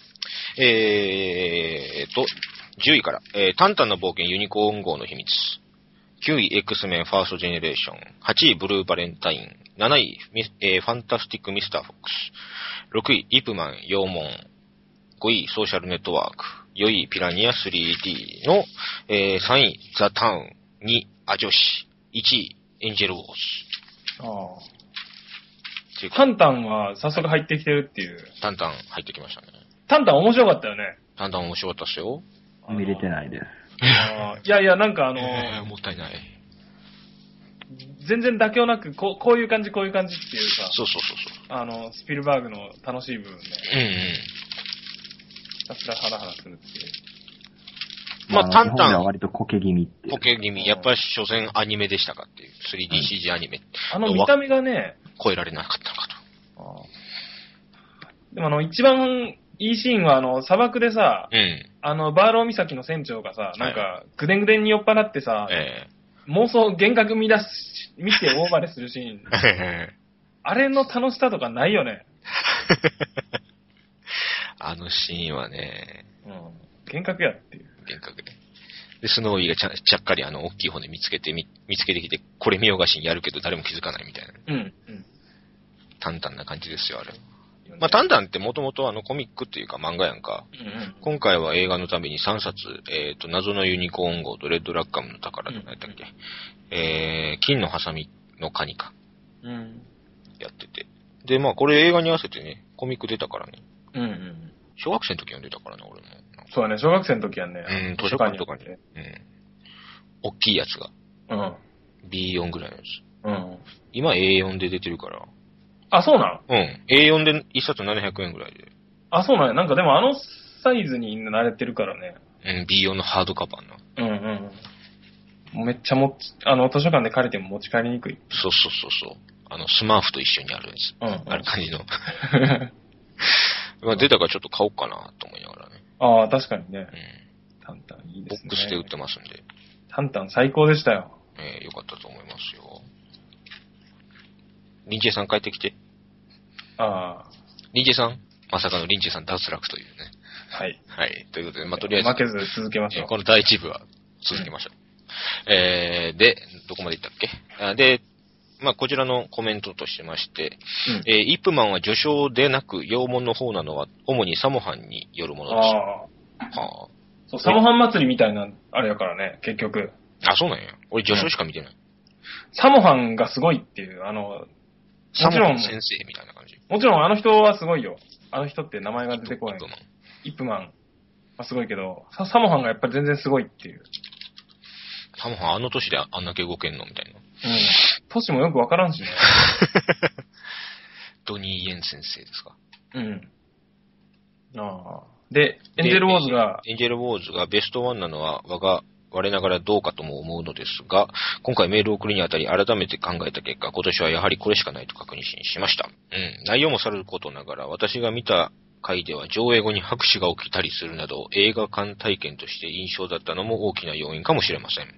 えーと、じゅういから、えー、タンタンの冒険ユニコーン号の秘密。きゅうい X メンファーストジェネレーション。はちいブルーバレンタイン。なない、えー、ファンタスティックミスターフォックス。ろくいイプマンヨーモン。ごいソーシャルネットワーク。よんいピラニア スリーディー の、えー、さんいザタウン。にアジョシ。いちいエンジェルウォーズ。 ああ。タンタンは早速入ってきてるっていう。 タンタン入ってきましたね。 タンタン面白かったよね。 タンタン面白かったっすよ。 見れてないです。 あいやいや、なんかあのーえー、もったいない。 全然妥協なく、こう、こういう感じ、こういう感じっていうさ。 そうそうそうそう。 あの、スピルバーグの楽しい部分で。 うんうん。 ひたすらハラハラするっていう。 まあ、タンタン。日本は割とコケ気味っていう。 コケ気味。やっぱり所詮アニメでしたかっていう。スリーディーシージー アニメ、うん。 あの見た目がね。 超えられなかったのかと。 あでもあの、一番いいシーンはあの、砂漠でさ、うん、あの、バーロー岬の船長がさ、なんか、ぐでんぐでんに酔っ払ってさ、えー、妄想、幻覚見出し、見て大バレするシーン。あれの楽しさとかないよね。 あのシーンはね、 うん。幻覚やっていう。 幻覚で。で、スノーイーがち ゃ, ちゃっかりあの、大きい骨見つけて、見, 見つけてきて、これ見よがしにやるけど誰も気づかないみたいな。 うん。うん。 淡々な感じですよ、あれ。まあ、タンタンってもともとあのコミックっていうか漫画やんか。うんうん、今回は映画のためにさんさつ、えっ、ー、と、謎のユニコーン号とレッドラッカムの宝じゃないだっけ。うんうん、えー、金のハサミのカニか。うん。やってて。で、まあこれ映画に合わせてね、コミック出たからね。うんうん。小学生の時読んでたからな、俺も。 そうだね、小学生の時はね。 うん、図書館とかに。うん。大きいやつが。うん。ビーよん ぐらいのやつ。うん。今 エーよん で出てるから。 あ、そうなん？ うん。エーよん で一冊ななひゃくえんぐらいで。 あ、そうなんや。なんかでもあのサイズに慣れてるからね。 うん、ビーよん のハードカバーな。 うんうん。もうめっちゃもち、あの、図書館で借りても持ち帰りにくい。 そうそうそうそう。あの、スマーフと一緒にあるやつ。うん、うん。ある感じの。まあ出たからちょっと買おうかなと思いながらね。 ああ、確かにね。うん。タンタンいいですね。 ボックスで売ってますんで。 タンタン最高でしたよ。 ええー、よかったと思いますよ。リンチェさん帰ってきて。ああ。リンチェさんまさかのリンチェさん脱落というね。 はい。 はい。ということで、まあ、とりあえず。 負けず続けましょう。 この第一部は続けましょう。うん、えー、で、どこまで行ったっけあで、まあ、こちらのコメントとしまして、うん、えー、イップマンは序章でなく、妖門の方なのは、主にサモハンによるものです。ああ。はあ。そう、サモハン祭りみたいな、あれやからね、結局。 あ、そうなんや。俺序章しか見てない。うん、 サモハンがすごいっていう、あの、もちろん、 先生みたいな感じ。 もちろんあの人はすごいよ。あの人って名前が出てこない。イップマン。イップマンはすごいけど、サ, サモハンがやっぱり全然すごいっていう。 サモハンあの年であんだけ動けんのみたいな。うん。 年もよくわからんしね。 ドニー・イエン先生ですか。 うん。ああ。で、エンジェルウォーズが。 エンジェルウォーズがベストワンなのは我が、我ながらどうかとも思うのですが、今回メールを送るにあたり改めて考えた結果、今年はやはりこれしかないと確認しました。うん。内容もさることながら、私が見た回では上映後に拍手が起きたりするなど、映画館体験として印象だったのも大きな要因かもしれません。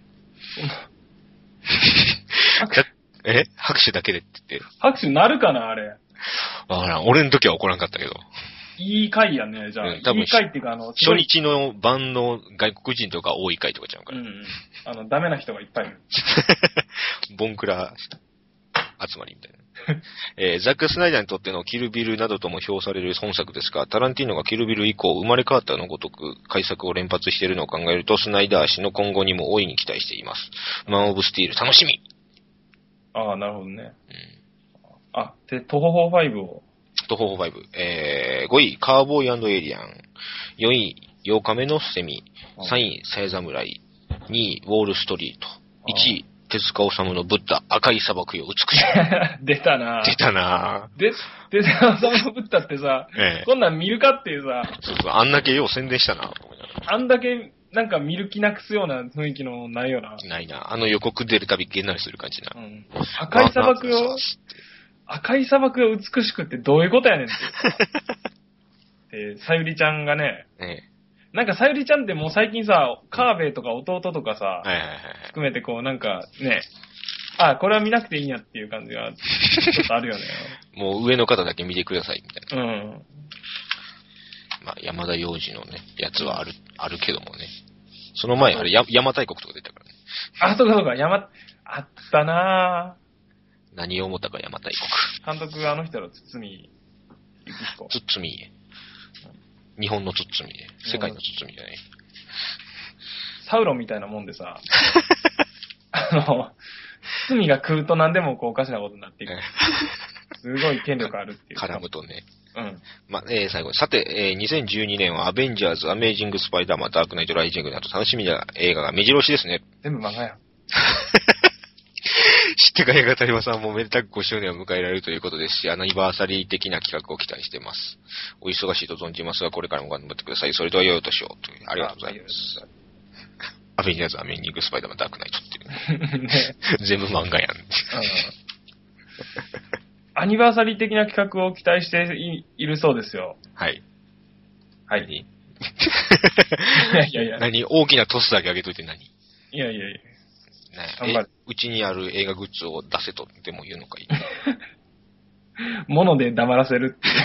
え拍手だけでって言って。 拍手なるかなあれ。 わからん。俺の時は怒らんかったけど。 いい回やね、じゃあ。うん、多分いい回っていうか、あの、 初日の晩の外国人とか多い回とかちゃうから。うん、うん。 あの、ダメな人がいっぱいいる。 ボンクラ集まりみたいな。えー、ザック・スナイダーにとってのキルビルなどとも評される本作ですが、タランティーノがキルビル以降生まれ変わったのごとく改作を連発しているのを考えると、スナイダー氏の今後にも大いに期待しています。マン・オブ・スティール楽しみ。 ああ、なるほどね。うん、あ、で、トホホファイブを。 トホホファイブ。えー、ごい、カーボーイ&エイリアン。よんい、ようかめのセミ。さんい、さえ侍。にい、ウォールストリート。いちい、手塚治虫のブッダ、赤い砂漠よ、美しい。 出たなぁ。 出たなぁ。 で、手塚治虫のブッダってさ、ええ、こんなん見るかっていうさ、 そうそう、あんだけよう宣伝したなぁ。 あんだけ、なんか見る気なくすような雰囲気のないよな。 ないな。あの予告出るたびげんなりする感じな。うん、 赤い砂漠よ、赤い砂漠が美しくってどういうことやねんっていう。で、さゆりちゃんがね、ええ、なんかさゆりちゃんってもう最近さ、カーベイとか弟とかさ、はいはいはい、含めてこうなんかね、あ、これは見なくていいんやっていう感じがちょっとあるよね。 もう上の方だけ見てくださいみたいな。 うん。 まあ山田洋次のね、やつはある、あるけどもね。その前あれや邪馬台国とか出たからね。 あ、そうかそうか、山、あったなぁ。 何を思ったか邪馬台国。監督あの人の堤幸彦。 堤。日本のつっつみで、世界のつっつみじゃない。 サウロンみたいなもんでさ、あの、つつみが食うと何でもこうおかしなことになっていく。すごい権力あるっていう。 絡むとね。 うん。 まあ、えー、最後に。さて、えー、にせんじゅうにねんはアベンジャーズ、アメージング・スパイダーマン、ダークナイト・ライジングなど楽しみな映画が目白押しですね。 全部漫画や。 知ってか映画タリバさんもめでたくごしゅうねんを迎えられるということですし、アニバーサリー的な企画を期待しています。お忙しいと存じますが、これからも頑張ってください。それでは良いお年を。ありがとうございます。アベンジャーズ、アメージング・スパイダーマン、ダークナイトっていう。ね、全部漫画やん。 アニバーサリー的な企画を期待してい、いるそうですよ。 はい。 はい。 いやいやいや。何大きなトスだけあげといて何いやいやいや。 ね、うちにある映画グッズを出せとでも言うのかいいもので黙らせるっていう。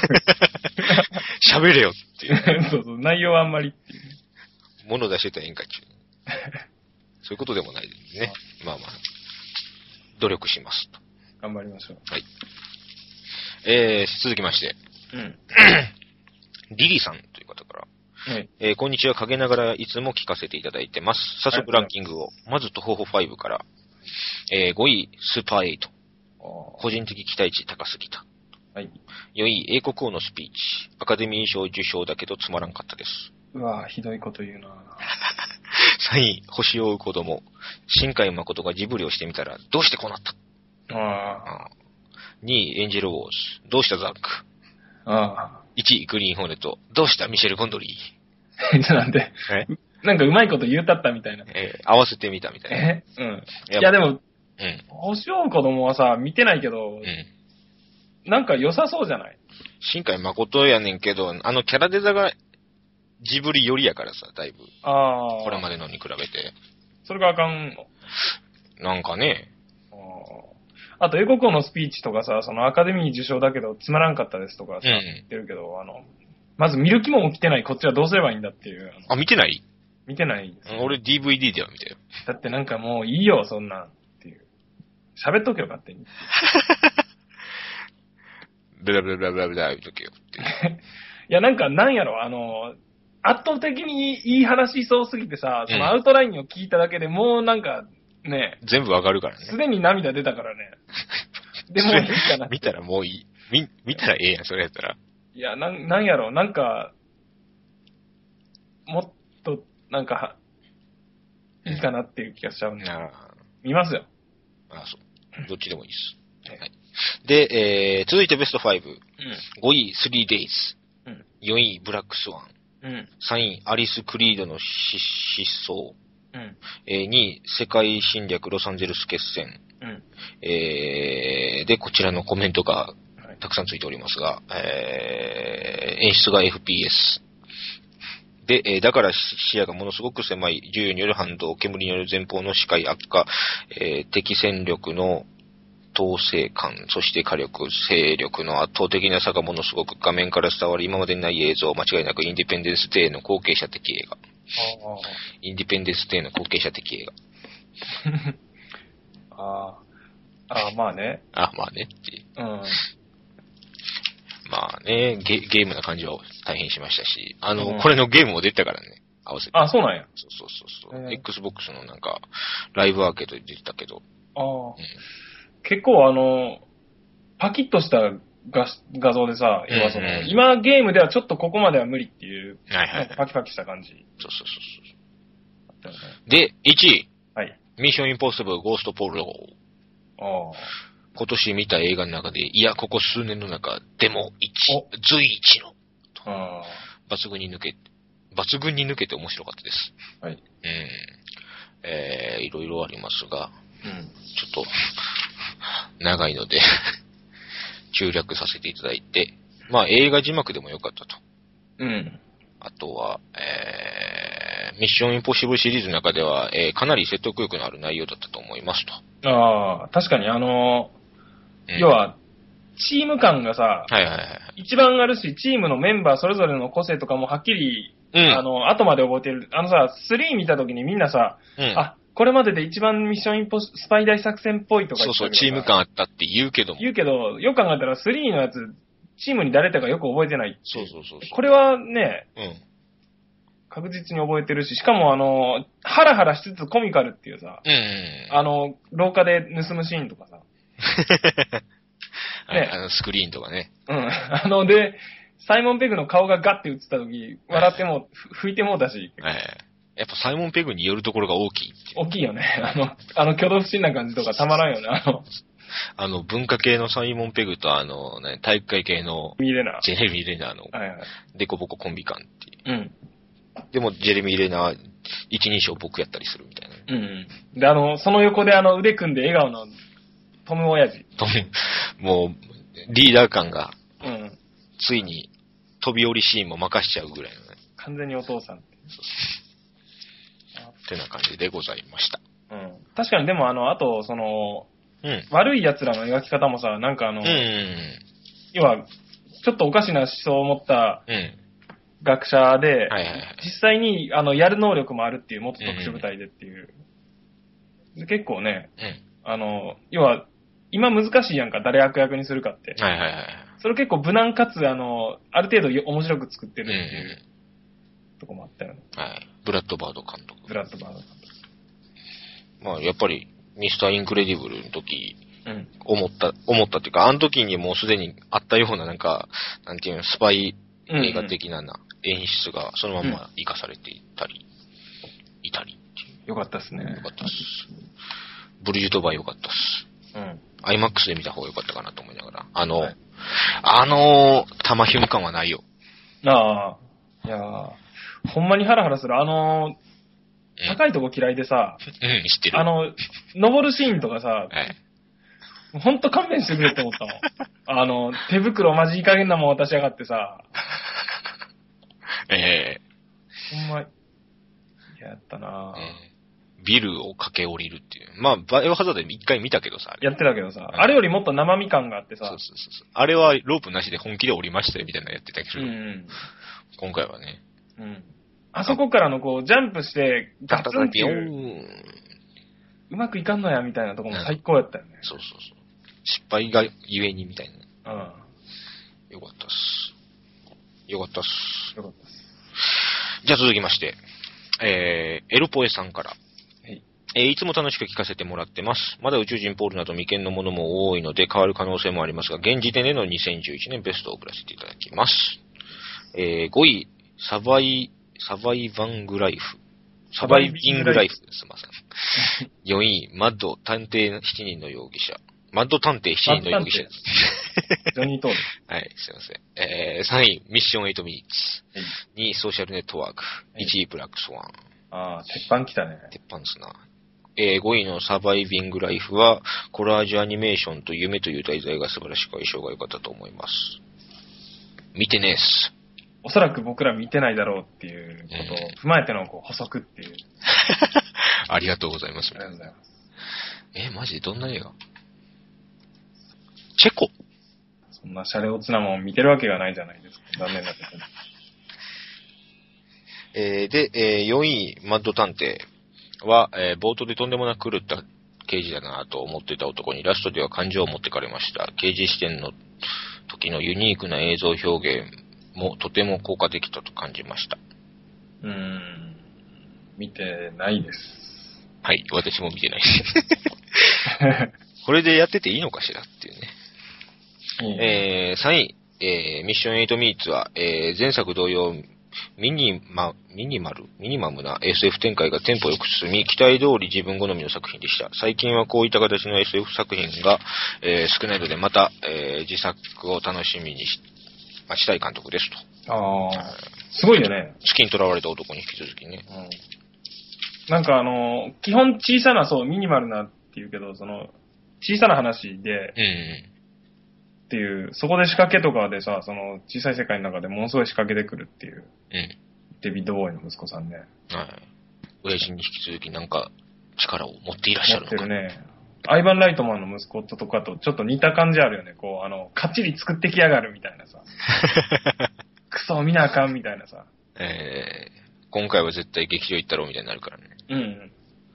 喋れよっていう。 そうそう、内容はあんまりっていう。 もの出してたらええんかいっちゅう。そういうことでもないですね。まあまあ、努力しますと。 頑張りましょう。 はい。えー、続きまして。 うん。 リリーさんという方から。 はい、 えー、こんにちは。陰ながらいつも聞かせていただいてます。早速ランキングを。まずトホホファイブから。えー、ごい、スーパーエイト。個人的期待値高すぎた。 はい。 よんい、英国王のスピーチ。アカデミー賞受賞だけどつまらんかったです。 うわぁ、ひどいこと言うなさんい、星を追う子供。新海誠がジブリをしてみたら、どうしてこうなった。 ああ。 にい、エンジェルウォーズ。どうしたザック。 ああ。 いちい、グリーンホーネット。どうしたミシェル・ゴンドリー。 ちょなんで、なんかうまいこと言うたったみたいな。 えー、合わせてみたみたいな。 えうん。いやでも、 うん。 星を追う子供はさ、見てないけど、うん。なんか良さそうじゃない？ 新海誠やねんけど、あのキャラデザがジブリ寄りやからさ、だいぶ。 ああ。 これまでのに比べて。 それがあかんの？ なんかね。 ああと、英国王のスピーチとかさ、そのアカデミー受賞だけどつまらんかったですとかさ、うん、言ってるけど、あの、まず見る気も起きてないこっちはどうすればいいんだっていう。 あ、見てない？ 見てないです、 ね。俺 ディーブイディー では見たよ。 だってなんかもういいよ、そんなんっていう。喋っとけよ、勝手に。 ブラブラブラブラブラ言っとけよっていう。 いや、なんかなんやろ、あの、圧倒的にいい話しそうすぎてさ、そのアウトラインを聞いただけでもうなんか、ね。 全部わかるからね。 すでに涙出たからね。でもいいかな。 見たらもういい。見、見たらええやん、それやったら。 いや、なん、なんやろ、なんか、もっと、なんか、いいかなっていう気がしちゃうんで。うん、見ますよ。 ああ、そう。どっちでもいいです。はい。で、えー、続いてベストファイブ。うん、ごい、スリーデイズ。うん、よんい、ブラックスワン。うん、さんい、アリス・クリードの失踪。うんえー、にい、世界侵略ロサンゼルス決戦。うんえー、で、こちらのコメントがたくさんついておりますが、えー、演出が エフピーエス。で、えー、だから視野がものすごく狭い、重油による反動、煙による前方の視界悪化、えー、敵戦力の統制感、そして火力、勢力の圧倒的な差がものすごく画面から伝わる今までにない映像、間違いなくインディペンデンスデーの後継者的映画。インディペンデンスデーの後継者的映画。ああ、あまあね。 あまあねっていう。 うん。 まあねゲ、ゲームな感じは大変しましたし、あの、うん、これのゲームも出たからね、合わせて。 あ、そうなんや。 そうそうそうそう。Xbox のなんか、ライブアーケードで出てたけど。 ああ、うん。結構あの、パキッとした画画像でさ、要はその、うんうん、今ゲームではちょっとここまでは無理っていう、はいはいはい、パキパキした感じ。 そうそうそうそう。ね、で、いちい。 はい。 ミッションインポッシブルゴーストポール。 ああ。 今年見た映画の中で、いや、ここ数年の中でもいち、随一の、 あ抜群に抜け、抜群に抜けて面白かったです。 はい。 うん。えー、いろいろありますが、 うん、 ちょっと、長いので、中略させていただいて、まあ映画字幕でもよかったと。 うん。 あとは、えー、ミッションインポッシブルシリーズの中では、えー、かなり説得力のある内容だったと思いますと。 ああ、確かにあのー、うん、要は、チーム感がさ、 はいはいはい、 一番あるし、チームのメンバーそれぞれの個性とかもはっきり、うん、あの、後まで覚えてる。あのさ、スリー見た時にみんなさ、うん、あ、これまでで一番ミッションインポスパイ大作戦っぽいとか言ってたけど、 そうそう、チーム感あったって言うけども。 言うけど、よく考えたらスリーのやつ、チームに誰だかよく覚えてない。 そうそうそうそう。 これはね、 うん、 確実に覚えてるし、しかもあの、ハラハラしつつコミカルっていうさ、 うんうん、 あの、廊下で盗むシーンとかさ、 ね、あのスクリーンとかね。 うん。あの、で、サイモン・ペグの顔がガッて映った時、笑っても、吹いてもうたし。 はい。やっぱサイモン・ペグによるところが大きい。 大きいよね。あの、あの挙動不審な感じとかたまらんよね。あの、 あの文化系のサイモン・ペグとあの、ね、体育会系のミレナジェレミー・レナーの、 はいはい、 デコボココンビ感っていう。 うん。 でも、ジェレミー・レナー、一人称僕やったりするみたいな。 うん。で、あの、その横であの、腕組んで笑顔のトム親父。 トム、もう、リーダー感が、 うん。 ついに、飛び降りシーンも任しちゃうぐらいのね。 完全にお父さんって。 そうそう。ってな感じでございました。 うん。確かにでもあの、あと、その、 うん、 悪い奴らの描き方もさ、なんかあの、 うんうんうん、 要は、ちょっとおかしな思想を持った、 うん学者で、 はいはいはい、 実際にあのやる能力もあるっていう、元特殊部隊でっていう。うん、で結構ね、 うん、 あの、要は、今難しいやんか、誰悪役にするかって。 はいはいはい、 それ結構無難かつ、あの、ある程度面白く作ってるっていう、うん、とこもあったよね。 はい。ブラッドバード監督。 ブラッドバード監督。 まあ、やっぱり、ミスターインクレディブルの時、 うん、 思った、思ったっていうか、あの時にもうすでにあったような、なんか、なんていうの、スパイ映画的なな、うんうん演出がそのまま活かされていたり、うん、いたりっていう。 よかったっすね。 よかったっす。ブリジュトバーよかったっす。 うん。 アイマックス で見た方がよかったかなと思いながら。あの、はい、あの、玉ヒュン感はないよ。 ああ。いやーほんまにハラハラする。あの、高いとこ嫌いでさ、 うん、知ってる。 あの、登るシーンとかさ、 はい。 ほんと勘弁してくれって思ったもん。あの、手袋マジいい加減なもん渡しやがってさ、 ええー。ほんま、やったなぁ、 えー。ビルを駆け下りるっていう。まあ、バイオハザードで一回見たけどさ。 やってたけどさ、はい、あれよりもっと生身感があってさ。 そうそうそう。あれはロープなしで本気で降りましたよみたいなのやってたけど。 うんうん、 今回はね。 うん。あそこからのこう、ジャンプして、ガツンっていう、うまくいかんのやみたいなとこも最高やったよね。 うん、そうそうそう。失敗がゆえにみたいな。うん。 よかったっす。よかったっす。 よかったっす。 じゃあ続きまして、えー、エルポエさんから。 はい。 えー、いつも楽しく聞かせてもらってます。まだ宇宙人ポールなど未見のものも多いので変わる可能性もありますが、現時点でのにせんじゅういちねんベストを送らせていただきます。えー、ごい、サバイ、サバイバングライフ。サバイビングライフです。すいません。よい、マッド探偵しちにんの容疑者。マッド探偵しちにんの容疑者です。 ジョニー・トール。 はい、すいません。えー、さんい、ミッションはちミニッツ。はい、にい、ソーシャルネットワーク。はい、いちい、ブラックスワン。 ああ、鉄板来たね。 鉄板ですな。えー、ごいのサバイビングライフは、コラージュアニメーションと夢という題材が素晴らしく相性が良かったと思います。見てねえっす。 おそらく僕ら見てないだろうっていうことを踏まえてのこう補足っていう。 ありがとうございます。 ありがとうございます。 えー、マジでどんな映画？ チェコそんなシャレオツなもん見てるわけがないじゃないですか。残念なことに。 えー、で、えー、よんい、マッド探偵は、えー、冒頭でとんでもなく狂った刑事だなと思っていた男にラストでは感情を持ってかれました。刑事視点の時のユニークな映像表現もとても効果的だと感じました。 うーん、見てないです。 はい、私も見てないです。これでやってていいのかしらっていうね。うん、えー、さんい、えー、ミッションエイトミーツは、えー、前作同様、ミニマ、ミニマル、ミニマムな エスエフ 展開がテンポよく進み、期待通り自分好みの作品でした。最近はこういった形の エスエフ 作品が、えー、少ないので、また、えー、自作を楽しみにし、待ちたい監督ですと。 ああ、すごいよね。 月に囚われた男に引き続きね。うん、 なんかあの、基本小さな、そう、ミニマルなっていうけど、その、小さな話で、うん、っていう、そこで仕掛けとかでさ、その小さい世界の中でものすごい仕掛けてくるっていう。うん。デビッド・ボーイの息子さんね。はい。 親父に引き続きなんか力を持っていらっしゃるのか。 持ってるね。アイバン・ライトマンの息子とかとちょっと似た感じあるよね。こう、あの、かっちり作ってきやがるみたいなさ。クソ見なあかんみたいなさ。 えー、今回は絶対劇場行ったろうみたいになるからね。うん、うん。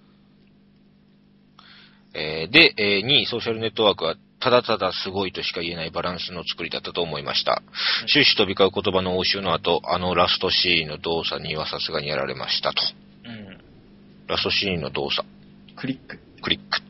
えー、で、えー、にい、ソーシャルネットワークは、ただただすごいとしか言えないバランスの作りだったと思いました。うん、終始飛び交う言葉の応酬の後、あのラストシーンの動作にはさすがにやられましたと。うん、ラストシーンの動作。 クリック。 クリック。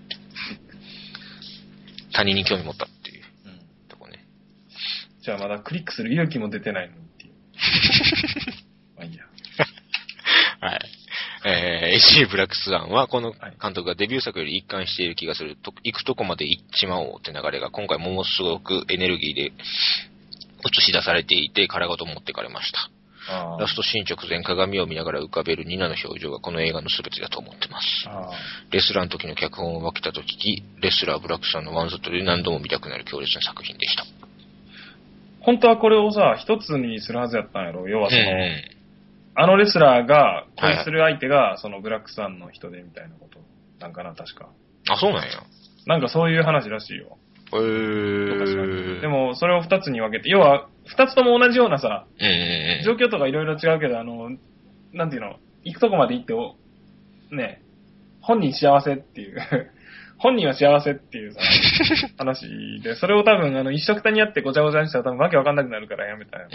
他人に興味持ったっていう、うん、とこね。 じゃあまだクリックする勇気も出てないのにっていう。まあいいや。 はい。えー、エイジー ブラックスワンはこの監督がデビュー作より一貫している気がすると、行くとこまで行っちまおうって流れが今回ものすごくエネルギーで映し出されていて殻ごと持ってかれました。ラストシーン直前鏡を見ながら浮かべるニナの表情がこの映画の全てだと思ってます。レスラーの時の脚本を分けたと聞き、レスラーブラックさんのワンショットで何度も見たくなる強烈な作品でした。 本当はこれをさ、一つにするはずやったんやろ。要はその、うん、あのレスラーが恋する相手がそのブラックさんの人でみたいなことなんかな、確か。 あ、そうなんや。 なんかそういう話らしいよ。 へー。 でもそれを二つに分けて、要は二つとも同じようなさ、うんうんうん、状況とかいろいろ違うけど、あの、なんていうの、行くとこまで行ってお、ね、本人幸せっていう、本人は幸せっていうさ、話で、それを多分あの一緒くたにやってごちゃごちゃにしたら多分わけわかんなくなるからやめたよ。 うん。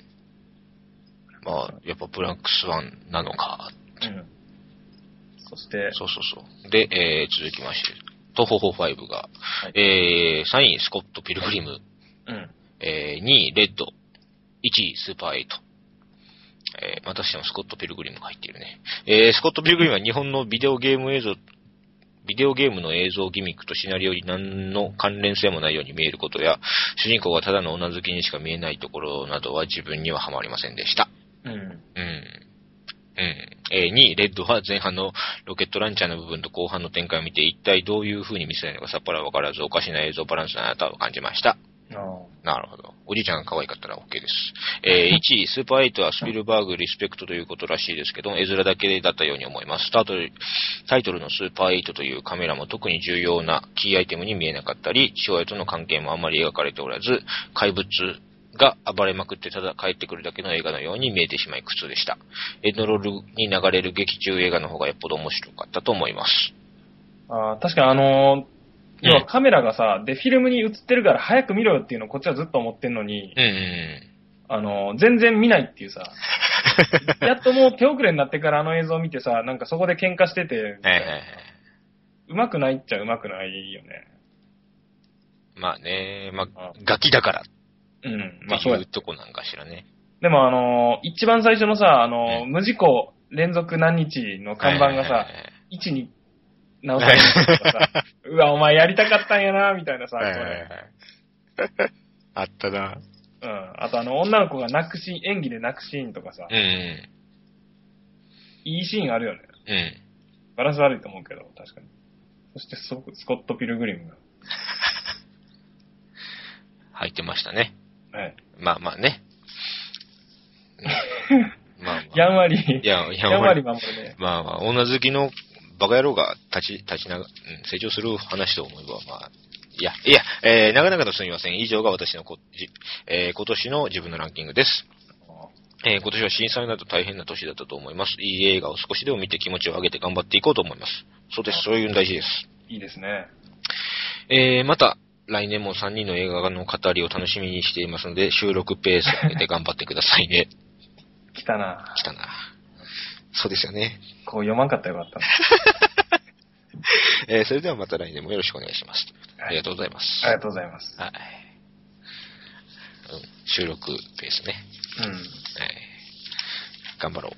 まあ、やっぱブラックスワンなのか。うん。 そして、 そうそうそう。で、えー、続きまして、トホホファイブが、はい、えー、さんい、スコット・ピルグリム。うん。えー、にい、レッド。いちい、スーパーエイト。えー、またしてもスコット・ピルグリムが入っているね。えー、スコット・ピルグリムは日本のビデオゲーム映像、ビデオゲームの映像ギミックとシナリオに何の関連性もないように見えることや、主人公がただの女好きにしか見えないところなどは自分にはハマりませんでした。うん。うん。うん。えー、にい、レッドは前半のロケットランチャーの部分と後半の展開を見て、一体どういう風に見せないのかさっぱりわからず、おかしな映像バランスだなと感じました。なるほど。おじいちゃんが可愛かったら OK です。えー、いちい、スーパーエイトはスピルバーグリスペクトということらしいですけど、絵面だけだったように思います。タイトル、タイトルのスーパーエイトというカメラも特に重要なキーアイテムに見えなかったり、父親との関係もあんまり描かれておらず、怪物が暴れまくってただ帰ってくるだけの映画のように見えてしまい苦痛でした。エンドロールに流れる劇中映画の方がよっぽど面白かったと思います。 ああ、確かにあのー、要はカメラがさ、で、フィルムに映ってるから早く見ろよっていうのをこっちはずっと思ってんのに、うんうん、あの、全然見ないっていうさ、やっともう手遅れになってからあの映像を見てさ、なんかそこで喧嘩してて、うまくないっちゃうまくないよね。 まあね、まあ、ガキだから。うん、まあそういうとこなんかしらね。 でもあの、一番最初のさ、あの、うん、無事故連続何日の看板がさ、いちに直されるとかさ、うわ、お前やりたかったんやな、みたいなさ、これ。 あったな。 うん。あとあの、女の子が泣くシーン、演技で泣くシーンとかさ、うん、いいシーンあるよね。うん。バランス悪いと思うけど、確かに。そしてスコット・ピルグリムが。 入ってましたね。 はい。 まあまあね。 まあまあ、やんわり。 いや、 やんわり守るね。 まあまあ、女好きのバカ野郎が立ち、立ちなが、うん、成長する話と思えば、まあ、 いや、いや、えー、長々とすみません。以上が私のこ、じえー、今年の自分のランキングです。えー、今年は震災など大変な年だったと思います。いい映画を少しでも見て気持ちを上げて頑張っていこうと思います。そうです。そういうの大事です。 いいですね。 えー、また、来年もさんにんの映画の語りを楽しみにしていますので、収録ペースを上げて頑張ってくださいね。 来たな。 来たな。そうですよね。 こう読まんかったらよかった。 えー、それではまた来年もよろしくお願いします。はい、ありがとうございます。 ありがとうございます。 はい。うん、収録ペースね。 うん。 はい。頑張ろう。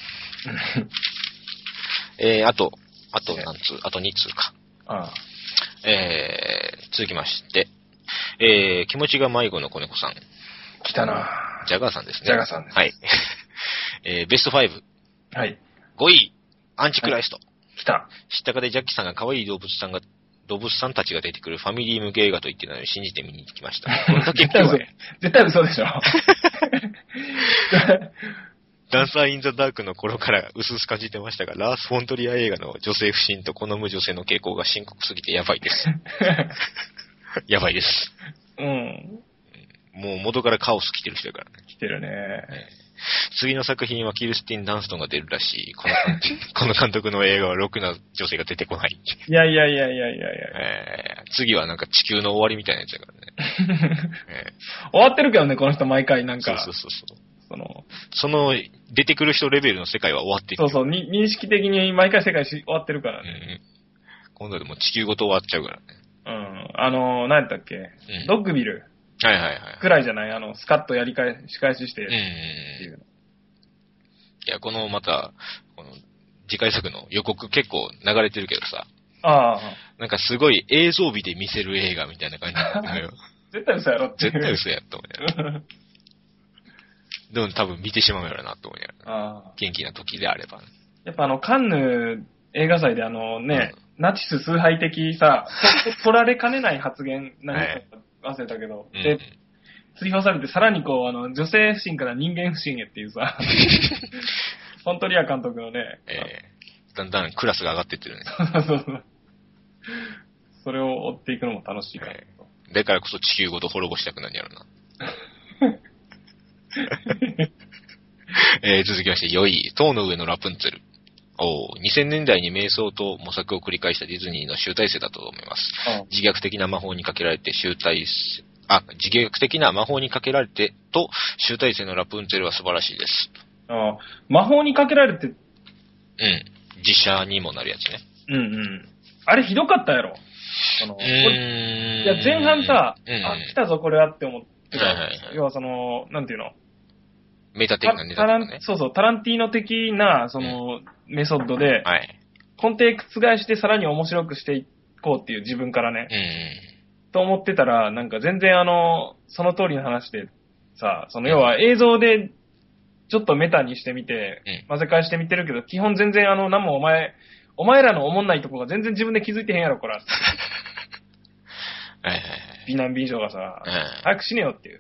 えー、あと、あと何通、あとに通か。 ああ。 えー、続きまして、えー、気持ちが迷子の子猫さん。 来たな。 ジャガーさんですね。 ジャガーさんです。 はい。えー、ベストファイブ。 はい。 ごい、アンチクライスト。 来た。 知ったかでジャッキさんが可愛い動物さんが、動物さんたちが出てくるファミリー向け映画と言ってたのに信じて見に行きました。これだけ絶対嘘。絶対嘘でしょ。 ダンサーインザダークの頃から薄々感じてましたが、ラース・フォントリア映画の女性不信と好む女性の傾向が深刻すぎてやばいです。やばいです。 うん。 もう元からカオス来てる人だからね。 来てるね。 えー次の作品はキルスティン・ダンストンが出るらしい。このこの監督の映画はろくな女性が出てこない。 いやいやいやいやいやいや、 えー、次はなんか地球の終わりみたいなやつだからね。 えー、終わってるけどね、この人毎回なんか。 そうそうそうそう。 その、 その出てくる人レベルの世界は終わってる。 そうそうに、認識的に毎回世界し終わってるからね。 うん、今度でも地球ごと終わっちゃうからね。 うん。あの、何やったっけ、うん、ドッグビル。 はいはいはい。 くらいじゃないあの、スカッとやり返し、仕返しして。うん。 いや、このまた、この次回作の予告結構流れてるけどさ。 ああ。 なんかすごい映像美で見せる映画みたいな感じなのよ。 絶対嘘やろって。 絶対嘘やと思うやろ。でも多分見てしまうやろなと思うやろ。ああ。元気な時であれば、ね。 やっぱあの、カンヌ映画祭であのね、うん、ナチス崇拝的さ、取られかねない発言、何か忘れたけど、はい、で、うん、追放されてさらにこう、あの、女性不信から人間不信へっていうさ、フォントリア監督のね、 えー、だんだんクラスが上がってってるね。 そうそうそう。それを追っていくのも楽しいから、えー。だからこそ地球ごと滅ぼしたくなるんやろな。えー、続きまして、よい、塔の上のラプンツェル。おにせんねんだいに瞑想と模索を繰り返したディズニーの集大成だと思います。自虐的な魔法にかけられて集大成、あ、自虐的な魔法にかけられてと集大成のラプンツェルは素晴らしいです。 ああ、魔法にかけられて、うん、 実写にもなるやつね。 うんうん。あれひどかったやろ。あの、うーんいや前半さ、うん、あ、来たぞこれはって思ってた。はいはいはい、要はその、なんていうのメタ的なネタとかね。 そうそう、タランティーノ的な、その、うん、メソッドで、はい、根底覆してさらに面白くしていこうっていう自分からね、うん、と思ってたら、なんか全然あの、その通りの話でさ、その要は映像でちょっとメタにしてみて、うん、混ぜ返してみてるけど、基本全然あの、なんもお前、お前らの思んないとこが全然自分で気づいてへんやろ、こら。はいはいはい。美男美女がさ、うん、早く死ねよっていう。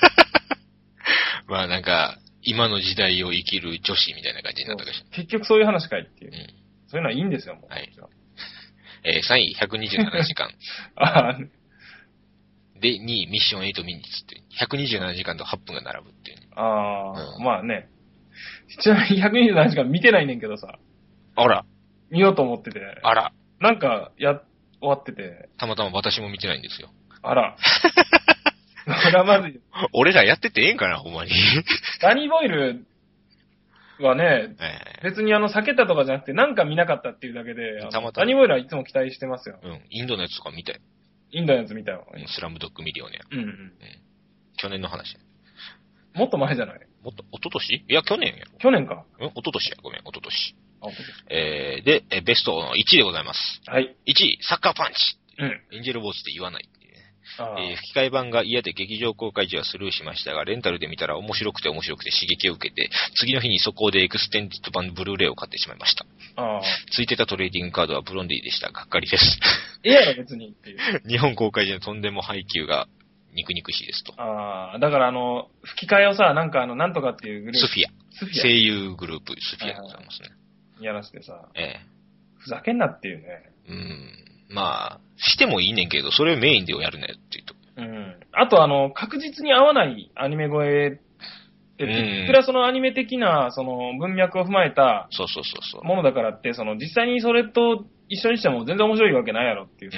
まあなんか、今の時代を生きる女子みたいな感じになったかしら。 結局そういう話かいっていう。うん、そういうのはいいんですよ、もう。はい。 えー、さんい、ひゃくにじゅうななじかん。ああ。で、にい、ミッションはちミニッツって、ひゃくにじゅうななじかんとはっぷんが並ぶっていう、ね。 ああ、うん、まあね。ちなみにひゃくにじゅうななじかん見てないねんけどさ。 あら。 見ようと思ってて。 あら。 なんか、や、終わってて。 たまたま私も見てないんですよ。 あら。それはまずい。 俺らやっててええんかな、ほんまに。 ダニー・ボイルはね、えー、別にあの、避けたとかじゃなくて、なんか見なかったっていうだけで、たまたまダニー・ボイルはいつも期待してますよ。 うん。インドのやつとか見たよ。 インドのやつ見たよ。 スラムドッグミリオネア。 うんうん。うん、 去年の話。 もっと前じゃないもっと、一昨年いや、去年やろ。 去年か。 うん、一昨年や。ごめん、一昨年。 あ、一昨年。 えー、で、えベストのいちいでございます。 はい。 いちい、サッカーパンチ。 うん。 エンジェルボーチって言わない。えー、吹き替え版が嫌で劇場公開時はスルーしましたが、レンタルで見たら面白くて面白くて刺激を受けて、次の日に速攻でエクステンディッド版ブルーレイを買ってしまいました。あついてたトレーディングカードはブロンディでした。がっかりです。 ええやろ別にっていう。 日本公開時のとんでも配給が肉肉しいですと。 ああ、だからあの、吹き替えをさ、なんかあの、なんとかっていうグループ。 スフィア。スフィア。声優グループ、スフィアでございますね。 やらせてさ。 ええ。 ふざけんなっていうね。 うん。 まあ、してもいいねんけど、それをメインでやるなよっていうと。 うん。あと、あの、確実に合わないアニメ声って、いくらそのアニメ的な、その文脈を踏まえた、 そうそうそうそう。 ものだからって、その実際にそれと一緒にしても全然面白いわけないやろっていう。うん。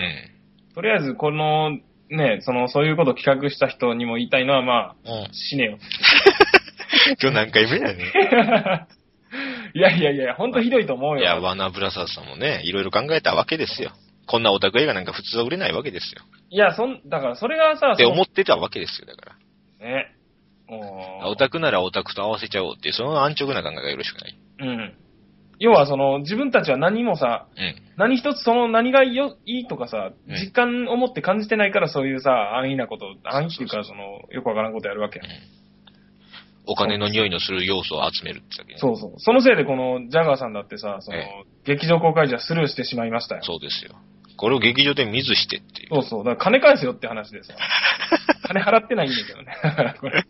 とりあえず、この、ね、その、そういうことを企画した人にも言いたいのは、まあ、うん、死ねよ。 今日何回目やね。 いやいやいや、ほんとひどいと思うよ。 いや、ワーナーブラザーズさんもね、いろいろ考えたわけですよ。こんなオタク映画なんか普通は売れないわけですよ。 いや、そん、だからそれがさ、 って思ってたわけですよ、だから。 ね。 オタクならオタクと合わせちゃおうっていう、その安直な考えがよろしくない。 うん。要はその、自分たちは何もさ、うん、何一つその何がよいいとかさ、うん、実感を持って感じてないからそういうさ、安易なこと、安易っていうかその、よくわからんことやるわけや、うん。 お金の匂いのする要素を集めるってだけ、ね、 そうそう。そのせいでこのジャガーさんだってさ、その、劇場公開時はスルーしてしまいましたよ。 そうですよ。これを劇場で見ずしてっていう。 そうそう。だから金返せよって話でさ。金払ってないんだけどね。だからこれ。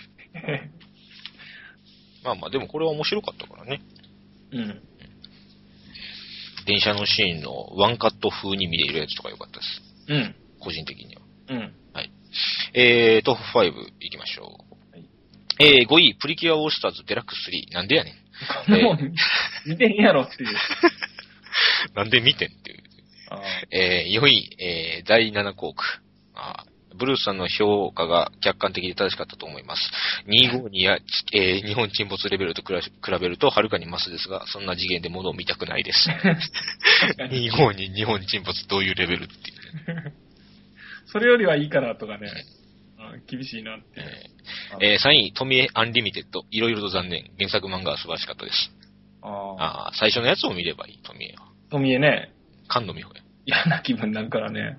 まあまあ、でもこれは面白かったからね。 うん。 電車のシーンのワンカット風に見れるやつとか良かったです。 うん。 個人的には。 うん。 はい。えー、トップごいきましょう。はい、えー、ごい、プリキュアオールスターズデラックススリー。なんでやねん。 もう、見てんやろっていう。 なんで見てんっていう。あえー、よい、えー、だいなな項句。あブルースさんの評価が客観的で正しかったと思います。にひゃくごじゅうにや、えー、日本沈没レベルと比べるとはるかにマシですが、そんな次元で物を見たくないです。にひゃくごじゅうに日本沈没どういうレベルっていうね。 それよりはいいかなとかね。うん、厳しいなって。 えーえー、さんい、トミエアンリミテッド。いろいろと残念。原作漫画は素晴らしかったです。ああ、最初のやつを見ればいい、トミエは。 トミエね。 菅野美穂や。 嫌な気分になるからね。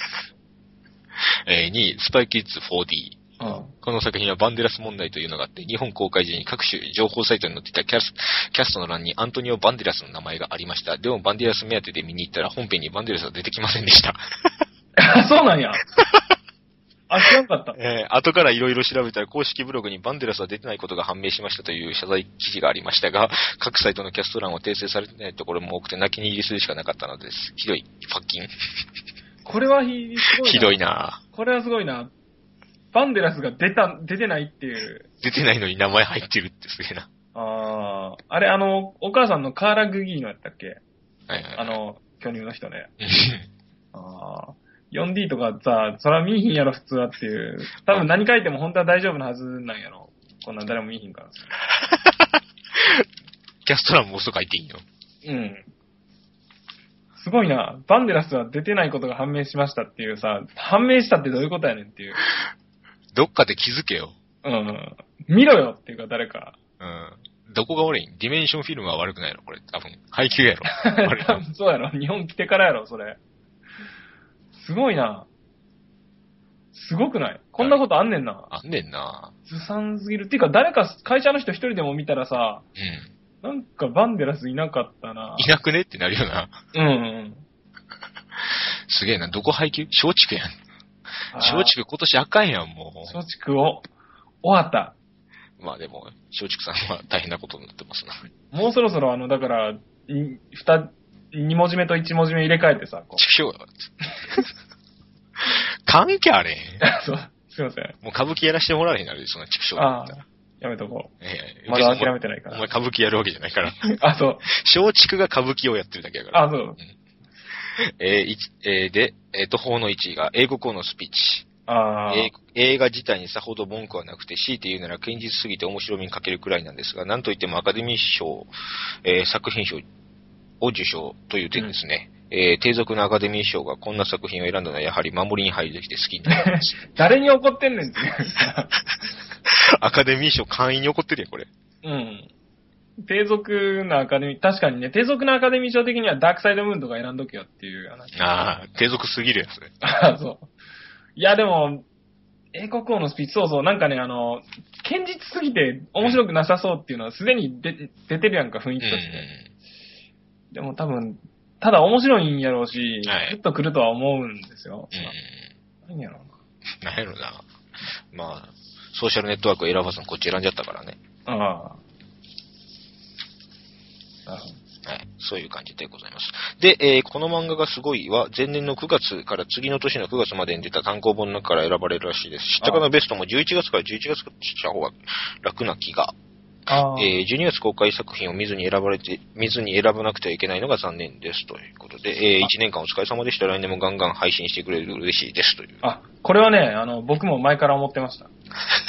えー、にい、スパイキッズ フォーディー。ああこの作品はバンデラス問題というのがあって、日本公開時に各種情報サイトに載っていたキャス、キャストの欄にアントニオ・バンデラスの名前がありました。でもバンデラス目当てで見に行ったら本編にバンデラスは出てきませんでした。 そうなんや。あ、知らんかった。 えー、後からいろいろ調べたら公式ブログにバンデラスは出てないことが判明しましたという謝罪記事がありましたが、各サイトのキャスト欄は訂正されてないところも多くて泣きに入りするしかなかったのです。ひどい。ファッキン。 これはひ、すごいな。 ひどいな。 これはすごいな。バンデラスが出た、出てないっていう。 出てないのに名前入ってるってすげえな。 ああ、あれあの、お母さんのカーラ・グギーノやったっけ？ はいはい、はい。 あの、巨乳の人ね。ああ。よんディー とかさ、そら見えひんやろ普通はっていう。多分何書いても本当は大丈夫なはずなんやろ。こんなん誰も見えひんからさ。 キャスト欄も嘘書いていいの？ うん。すごいな。バンデラスは出てないことが判明しましたっていうさ、判明したってどういうことやねんっていう。 どっかで気づけよ。 うん。見ろよっていうか誰か。 うん。どこが悪いん？ディメンションフィルムは悪くないのこれ。多分。配給やろ。 多分そうやろ。日本来てからやろ、それ。すごいな。すごくないこんなことあんねんな。 あんねんな。 ずさんすぎる。っていうか、誰か会社の人一人でも見たらさ、うん。なんかバンデラスいなかったな。 いなくねってなるよな。 うん、うん。 すげえな。どこ配給？松竹やん。松竹今年あかんやん、もう。 松竹を、終わった。 まあでも、松竹さんは大変なことになってますな。 もうそろそろあの、だから、二、二文字目と一文字目入れ替えてさ、こう。 畜生関係あれへん。 そう、すいません。 もう歌舞伎やらしてもらわれへんなるで、そんな畜生ああ、やめとこう。 ええ、まだ諦めてないから。 お前歌舞伎やるわけじゃないから。 あ、そう。 松竹が歌舞伎をやってるだけやから。 あ、そう。うん、 えー、いち、えー、で、えっ、ー、と、法のいちいが英語校のスピーチ。 あえー、映画自体にさほど文句はなくて、強いて言うなら堅実すぎて面白みに欠けるくらいなんですが、なんといってもアカデミー賞、えー、作品賞を受賞という点ですね。うん、えー、低俗なアカデミー賞がこんな作品を選んだのはやはり守りに入りできて好きになります。 誰に怒ってんねんって。 アカデミー賞会員に怒ってるやん、これ。 うん。低俗なアカデミー、確かにね、低俗なアカデミー賞的にはダークサイドムーンとか選んどけよっていう話。 ああ、低俗すぎるやつね。 ああ、そう。いや、でも、英国王のスピーチ、そうそう、なんかね、あの、堅実すぎて面白くなさそうっていうのはすでに出出てるやんか、雰囲気として。うん、でも多分、ただ面白いんやろうし、はい、ずっと来るとは思うんですよ。うん、何やろうな。何やろうな。まあ、ソーシャルネットワークを選ばずにこっち選んじゃったからね。 ああ。 はい。そういう感じでございます。で、えー、この漫画がすごいは、前年のくがつから次の年のくがつまでに出た単行本の中から選ばれるらしいです。知ったかのベストもじゅういちがつからじゅういちがつした方が楽な気が。えー、じゅうにがつ公開作品を見ずに選ばれて、見ずに選ばなくてはいけないのが残念ですということで、えー、いちねんかんお疲れ様でした。来年もガンガン配信してくれると嬉しいですという。 あ、これはね、あの、僕も前から思ってました。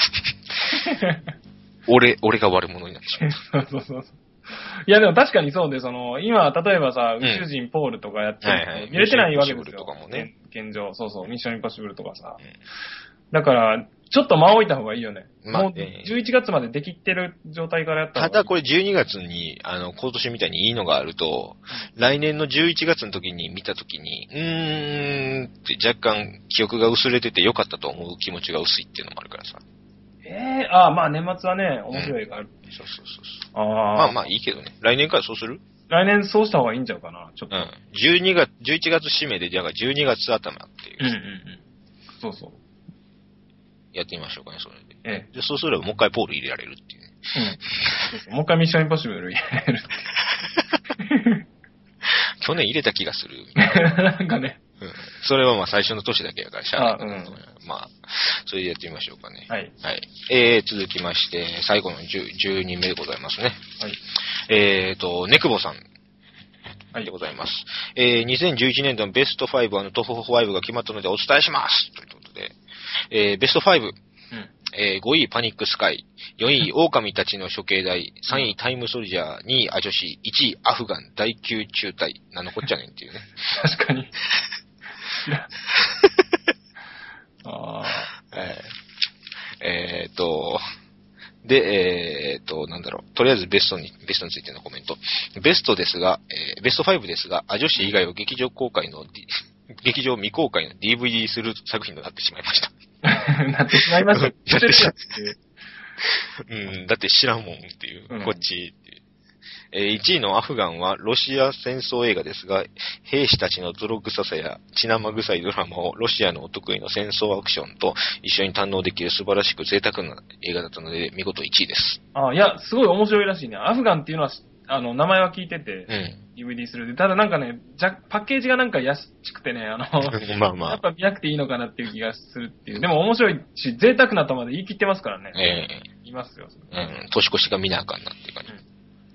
俺、俺が悪者になってしまう。 そうそうそう。いやでも確かにそうで、その、今、例えばさ、宇宙人ポールとかやってる、はいはい、見れてないわけですよ。とかもね。現状。そうそう、ミッションインポッシブルとかさ。うん、だから、ちょっと間を置いた方がいいよね。まあ、もうじゅういちがつまでできってる状態からやった方がいい。 ただこれじゅうにがつに、あの、今年みたいにいいのがあると、うん、来年のじゅういちがつの時に見た時に、うーんって若干記憶が薄れてて良かったと思う気持ちが薄いっていうのもあるからさ。 ええー、ああ、まあ年末はね、面白い映画ある、 うん。そうそうそうそう。ああ。まあまあいいけどね。来年からそうする？ 来年そうした方がいいんちゃうかな、ちょっと。うん。 じゅうにがつ、じゅういちがつ締めで、じゃあじゅうにがつ頭っていう。 うんうんうん。そうそう。 やってみましょうかね、それで。 ええ。 でそうすればもう一回ポール入れられるっていうね。 うん。そうそう。もう一回ミッションインポッシブル入れられるっていう。 去年入れた気がする。 なんかね。 うん。それはまあ最初の年だけやからしゃあない、うん。まあ、それでやってみましょうかね。 はい。 はい。えー、続きまして、最後の 10, じゅうにんめでございますね。 はい。 えーと、ネクボさん。はい。でございます。えー、にせんじゅういちねん度のベストご、あの、トフごが決まったのでお伝えしますということで、えー、ベストご、うんえー、ごいパニックスカイ、よんい狼たちの処刑台、さんいタイムソルジャー、にいアジョシ、いちいアフガン第きゅう中隊、なんのこっちゃねんっていうね。 確かに。あえー、えーっと、で、えーっと、なんだろう。とりあえずベストに、ベストについてのコメント。ベストですが、えー、ベストごですが、アジョシ以外を劇場公開の、劇場未公開の ディーブイディー する作品となってしまいました。 なってしまいました。 だってしうん、だって知らんもんっていう、うん、こっちっていう。えー、いちいのアフガンはロシア戦争映画ですが、兵士たちの泥臭さや血生臭いドラマをロシアのお得意の戦争アクションと一緒に堪能できる素晴らしく贅沢な映画だったので、見事いちいです。 あ、いや、すごい面白いらしいね。アフガンっていうのは、あの、名前は聞いてて、うん、ディーブイディー するで。ただなんかね、じゃパッケージがなんか安くてね、あの、 まあまあ。 やっぱ見なくていいのかなっていう気がするっていう。でも面白いし、贅沢なとまで言い切ってますからね。 ええー。いますよ。 うん、年越しが見なあかんなっていう感じ。うん、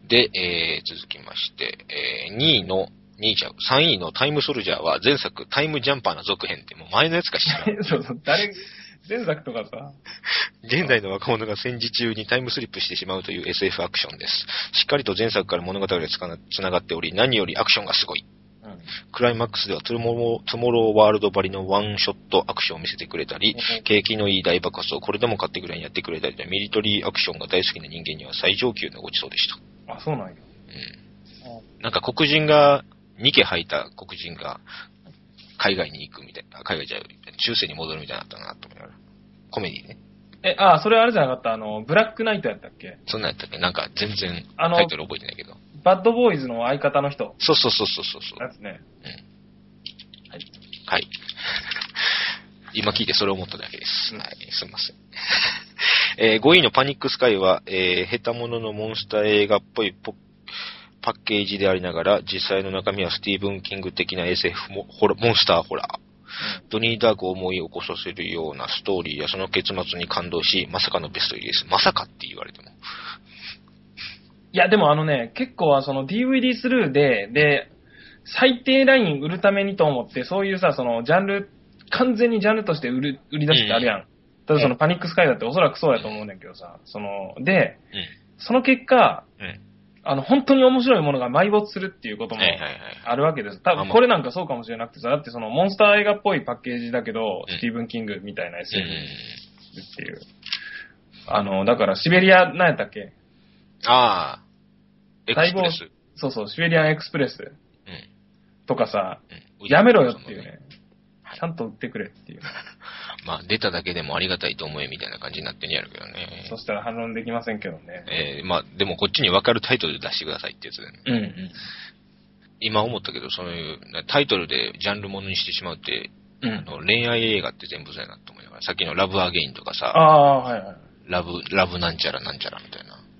で、えー、続きまして、えー、にいの、にいちゃう、さんいのタイムソルジャーは前作タイムジャンパーの続編ってもう前のやつかしら。 そうそう、誰、前作とかさ。 現代の若者が戦時中にタイムスリップしてしまうという エスエフ アクションです。しっかりと前作から物語がつかな、つながっており、何よりアクションがすごい。うん、クライマックスではトゥモロー、トゥモローワールドばりのワンショットアクションを見せてくれたり、うん、景気のいい大爆発をこれでもかってぐらいにやってくれたりで、ミリトリーアクションが大好きな人間には最上級のごちそうでした。 あ、そうなんや。 うん。なんか黒人が、にけ履いた黒人が海外に行くみたいな、海外じゃ中世に戻るみたいなのあったなと思いながら。コメディね。 え、ああ、それはあれじゃなかったあの、ブラックナイトやったっけ？ そんなんやったっけ？なんか全然タイトル覚えてないけど。 バッドボーイズの相方の人。 そうそうそうそうそう。 ですね。 うん。はい。はい。今聞いてそれを思っただけです。うん、はい、すみません。えー、ごいのパニックスカイは、えー、下手者のモンスター映画っぽいポパッケージでありながら、実際の中身はスティーブン・キング的な エスエフ モ, モンスターホラー。うん、ドニー・ダークを思い起こさせるようなストーリーやその結末に感動し、まさかのベスト入りです。まさかって言われても。 いや、でもあのね、結構その ディーブイディー スルーで、で、最低ライン売るためにと思って、そういうさ、そのジャンル、完全にジャンルとして売る、売り出してあるやん。うん、ただそのパニックスカイだっておそらくそうやと思うねんけどさ、その、で、うん、その結果、うんあの、本当に面白いものが埋没するっていうこともあるわけです。多分これなんかそうかもしれなくてさ、だってそのモンスター映画っぽいパッケージだけど、うん、スティーブン・キングみたいな エスエフ っていう。あの、だからシベリア、何やったっけ？ ああ。エクスプレス。 そうそう、シベリアンエクスプレス。うん。とかさ、うん、やめろよっていうね。ちゃんと売ってくれっていう。 まあ、出ただけでもありがたいと思えみたいな感じになってんやるけどね。 そしたら反論できませんけどね。 えー、まあ、でもこっちに分かるタイトルで出してくださいってやつだよね。 うんうん。 今思ったけど、そういうタイトルでジャンルものにしてしまうって、うん、あの恋愛映画って全部そうやなと思いながら、さっきのラブアゲインとかさ、 ああ、はいはい。 ラブ、ラブなんちゃらなんちゃらみたいな。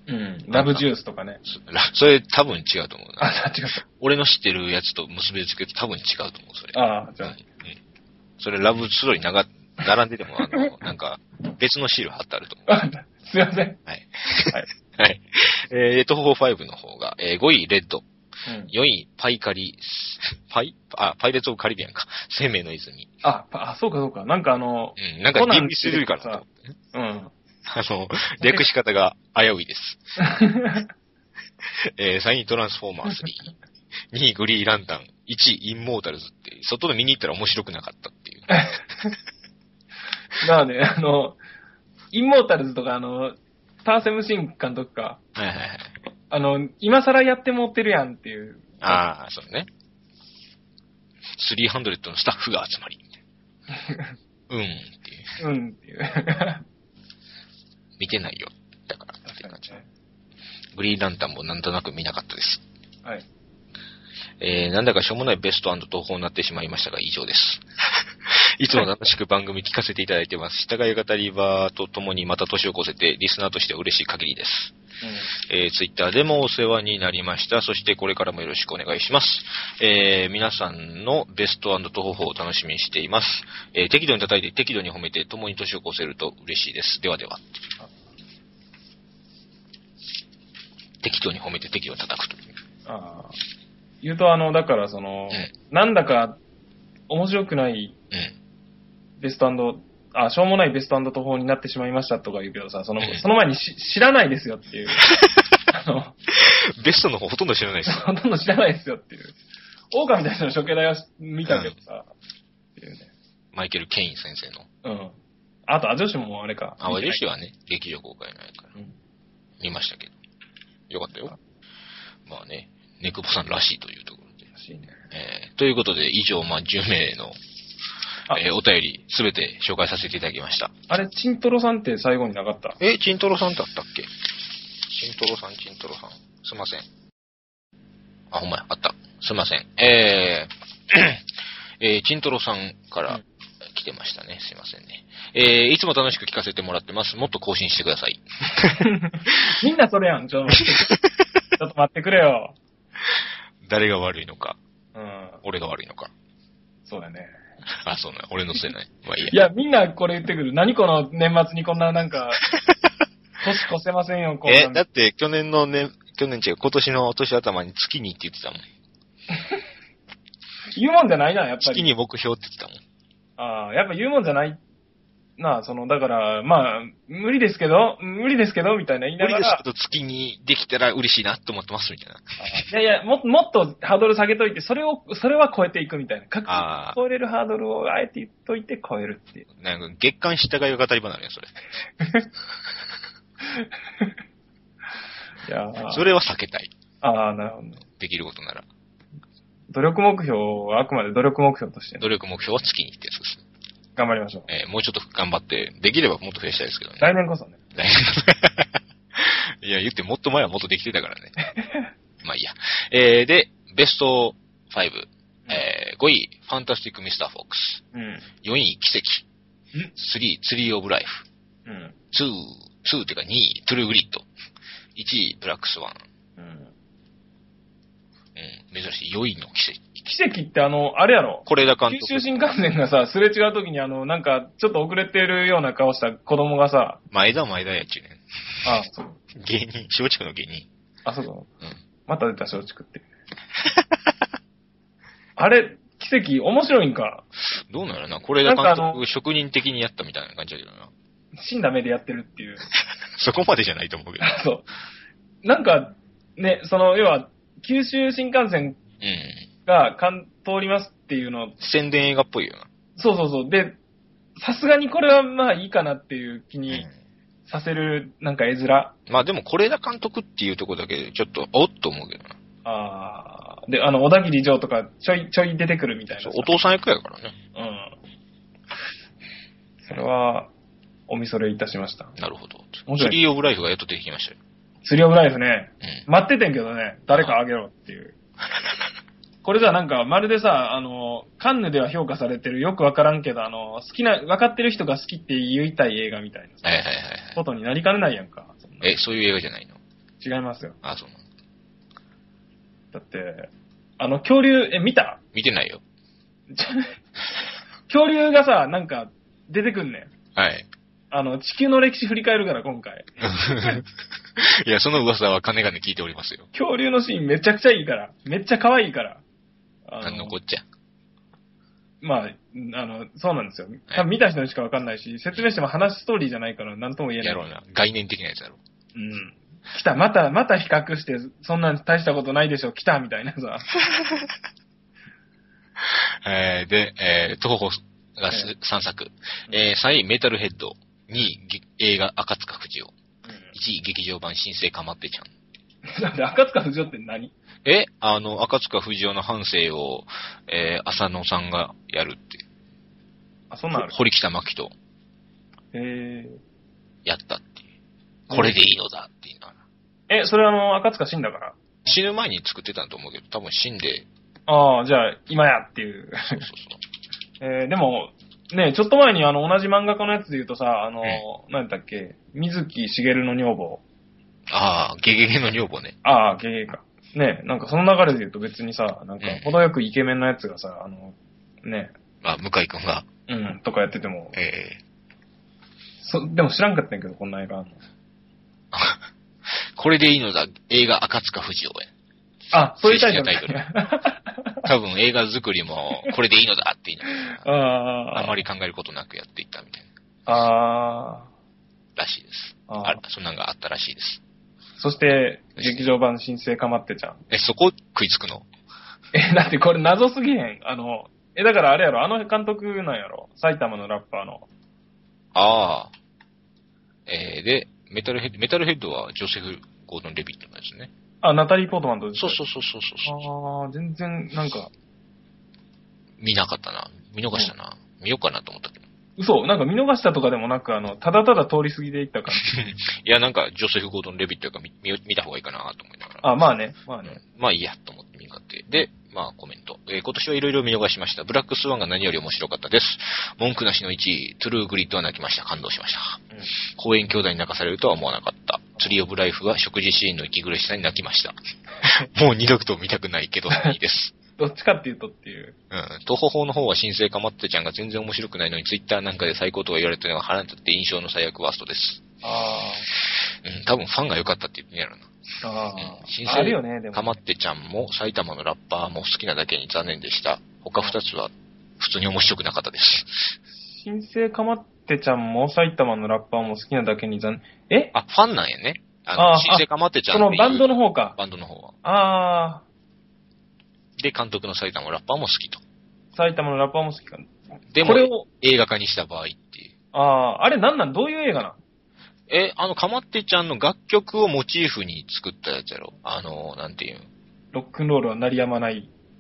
うん。ラブジュースとかね。 そ, それ多分違うと思うな。 あ、違う。 俺の知ってるやつと結びつけて多分違うと思う、それ。 ああ、じゃあ、うん。 それラブストーリーなが、並んでても、あの、なんか、別のシール貼ってあると思う。 あ、すいません。 はい。はい。はい。えー、トホホファイブの方が、えー、ごいレッド。うん、よんいパイカリ、パイあ、パイレーツオブカリビアンか。生命の泉。 あ、あ、そうかそうか。なんかあの、 うん、なんか厳密すぎるからさ。 うん。 あの、略し方が危ういです。えー、さんいトランスフォーマースリー。にいグリーランタン。いちいインモータルズって、外で見に行ったら面白くなかったっていう。 だからね、あの、インモータルズとかあの、ターセムシン監督か。 はいはいはい。 あの、今更やって持ってるやんっていう。 ああ、そうね。さんびゃくのスタッフが集まり。うんっていう。 うんっていう。 見てないよ。だから、って感じ。グリーンランタンもなんとなく見なかったです。 はい。 えー、なんだかしょうもないベスト&東宝になってしまいましたが以上です。いつも楽しく番組聞かせていただいてます。従い語り場とともにまた年を越せてリスナーとしては嬉しい限りです。うんえー、ツイッターでもお世話になりました。そしてこれからもよろしくお願いします。えー、皆さんのベスト&東宝を楽しみにしています。えー、適度に叩いて適度に褒めて共に年を越せると嬉しいです。ではでは。適度に褒めて適度に叩くという。 ああ。言うとあの、だからその、うん、なんだか面白くない、うんベスト&、あ、しょうもないベスト&東宝になってしまいましたとか言うけどさ、その、その前にし知らないですよっていう。あの、 ベストの方ほとんど知らないですよ。 ほとんど知らないですよっていう。狼みたいな処刑台は見たけどさ、うん、っていうね。 マイケル・ケイン先生の。 うん。あと、アジョシもあれか。 あ、アジョシはね、劇場公開ないから。うん、見ましたけど。よかったよ。まあね、ネクボさんらしいというところで。らしいね。えー、ということで、以上、まあ、じゅう名の、えー、お便りすべて紹介させていただきました。 あれ、チントロさんって最後になかった？ え、チントロさんだったっけ？チントロさん、チントロさん。すいません。あ、ほんまや、あった。すいません。えー、えー、チントロさんから来てましたね。すいませんね。えー、いつも楽しく聞かせてもらってます。もっと更新してください。 みんなそれやん。ちょっと待って。ちょっと待ってくれよ。 誰が悪いのか。 うん。 俺が悪いのか。 そうだね。 あ、そうな。俺のせいない。まあいいや。 いや、みんなこれ言ってくる。何この年末にこんななんか、年越せませんよ、こんな。 え、だって去年のね、去年違う、今年の年頭に月にって言ってたもん。 言うもんじゃないな、やっぱり。 月に目標って言ってたもん。 ああ、やっぱ言うもんじゃないなあ、その、だから、まあ、無理ですけど、無理ですけど、みたいな言いながら。 無理ですけど、月にできたら嬉しいなって思ってます、みたいな。 いやいや、も、もっとハードル下げといて、それを、それは超えていくみたいな。確実に超えれるハードルをあえて言っといて超えるっていう。 なんか、月間従いが語り場なのよ、それ。 いやそれは避けたい。 ああ、なるほど。 できることなら。 努力目標はあくまで努力目標として、ね。 努力目標は月にってやつです。 頑張りましょう。 えー、もうちょっと頑張って、できればもっと増やしたいですけどね。 来年こそね。 来年こそ。いや、言ってもっと前はもっとできてたからね。まあいいや。えー、で、ベストご、えー、ごい、ファンタスティック・ミスター・フォックス。うん、よんい、奇跡。さん、ツリー・オブ・ライフ。うん、に、にってかにい、トゥルー・グリッド。いちい、ブラック・スワン。うん。うん、珍しい。よんいの奇跡。 奇跡ってあの、あれやろ。 是枝監督。 九州新幹線がさ、すれ違う時にあの、なんか、ちょっと遅れてるような顔した子供がさ。 前田前田やっちゅうねん。 ああ、そう。 芸人、松竹の芸人。 あ、そうか。うん。また出た松竹って。あれ、奇跡、面白いんか。 どうなるな。是枝監督、職人的にやったみたいな感じだけどな。 死んだ目でやってるっていう。 そこまでじゃないと思うけど。 そう。なんか、ね、その、要は、九州新幹線、うん。が、かん、通りますっていうの。 宣伝映画っぽいよな。 そうそうそう。で、さすがにこれはまあいいかなっていう気にさせる、なんか絵面。 まあでも、是枝監督っていうところだけで、ちょっと、おっと思うけどな。 ああ。で、あの、小田切城とか、ちょい、ちょい出てくるみたいな。 そう、お父さん役やからね。 うん。それは、お見それいたしました。 なるほど。ツリーオブライフがやっと出てきましたよ。 ツリーオブライフね。うん、待っててんけどね、誰かあげろっていう。これじゃなんか、まるでさ、あの、カンヌでは評価されてるよくわからんけど、あの、好きな、わかってる人が好きって言いたい映画みたいな、はいはいはい、ことになりかねないやんか。 え、そういう映画じゃないの？ 違いますよ。 あ、そうなの。 だって、あの、恐竜、え、見た？ 見てないよ。 恐竜がさ、なんか、出てくんねん。 はい。 あの、地球の歴史振り返るから、今回。 いや、その噂は金がね聞いておりますよ。 恐竜のシーンめちゃくちゃいいから。めっちゃ可愛いから。 あの、こっちゃ。 まあ、あの、そうなんですよ。多分見た人にしかわかんないし、説明しても話ストーリーじゃないから何とも言えない。 やろうな。概念的なやつやろ。 うん。来た、また、また比較して、そんなん大したことないでしょ、来た、みたいなさ。 えー、で、えー、東宝がさんさく。えー、さんい、メタルヘッド。にい、映画、赤塚不二夫。いちい、劇場版、新生かまってちゃん。 なんで、赤塚不二夫って何？ え、あの、赤塚不二夫の半生を、えー、浅野さんがやるって。 あ、そんなの？ 堀北真希と。 へー。 やったっていう。これでいいのだって言いながら。え、それあの、赤塚死んだから？ 死ぬ前に作ってたんと思うけど、多分死んで。 ああ、じゃあ、今やっていう。そうそうそう。えー、でも、ね、ちょっと前にあの、同じ漫画家のやつで言うとさ、あの、うん、なんだっけ、水木しげるの女房。 ああ、ゲゲゲの女房ね。 ああ、ゲゲゲか。ね、なんかその流れで言うと別にさ、なんか、程よくイケメンなやつがさ、あの、ね。 あ、向井くんが。 うん、とかやってても。 ええー。そ、でも知らんかったんやけど、こんな映画あんの。 これでいいのだ、映画赤塚不二夫や。 あ、そういうタイトル。 タイトル多分映画作りも、これでいいのだって言いながら、あ, あまり考えることなくやっていったみたいな。 ああ。 らしいです。ああ、そんなんがあったらしいです。 そして、劇場版新生かまってちゃん。 え、そこ食いつくの？ え、だってこれ謎すぎへん。あの、え、だからあれやろ、あの監督なんやろ。埼玉のラッパーの。 ああ。えー、で、メタルヘッド、メタルヘッドはジョセフ・ゴードン・レビットのやつね。 あ、ナタリー・ポートマンとそうそうそうそうそう。 ああ、全然、なんか。 見なかったな。見逃したな。うん、見ようかなと思ったけど。 嘘、なんか見逃したとかでもなく、あの、ただただ通り過ぎでいったから。 いや、なんか、ジョセフ・ゴードン・レビットが 見, 見た方がいいかなと思いながら。 あ、まあね、まあね。 うん、まあいいや、と思って見かって。で、まあコメント。えー、今年はいろいろ見逃しました。ブラックスワンが何より面白かったです。文句なしのいちい、トゥルーグリッドは泣きました。感動しました。うん、公園兄弟に泣かされるとは思わなかった。ツリーオブライフは食事シーンの息苦しさに泣きました。もう二度と見たくないけどいいです。 どっちかっていうとっていう。 うん。東方法の方は新生かまってちゃんが全然面白くないのにツイッターなんかで最高とは言われてるのが腹に立って印象の最悪ワーストです。 ああ。うん。多分ファンが良かったって言うんやろな。 ああ。 うん、新生よね、でもかまってちゃんも埼玉のラッパーも好きなだけに残念でした。他二つは普通に面白くなかったです。 新生かまってちゃんも埼玉のラッパーも好きなだけに残念。えあ、ファンなんやね。あの、 あ新生かまってちゃんそのバンドの方か。 バンドの方は。 ああ。 で、監督の埼玉のラッパーも好きと。 埼玉のラッパーも好きかな。 でも、これを映画化にした場合っていう。 ああ、あれなんなんどういう映画なん？ え、あの、かまってちゃんの楽曲をモチーフに作ったやつやろ。あの、なんていうの。 ロックンロールは鳴りやまない。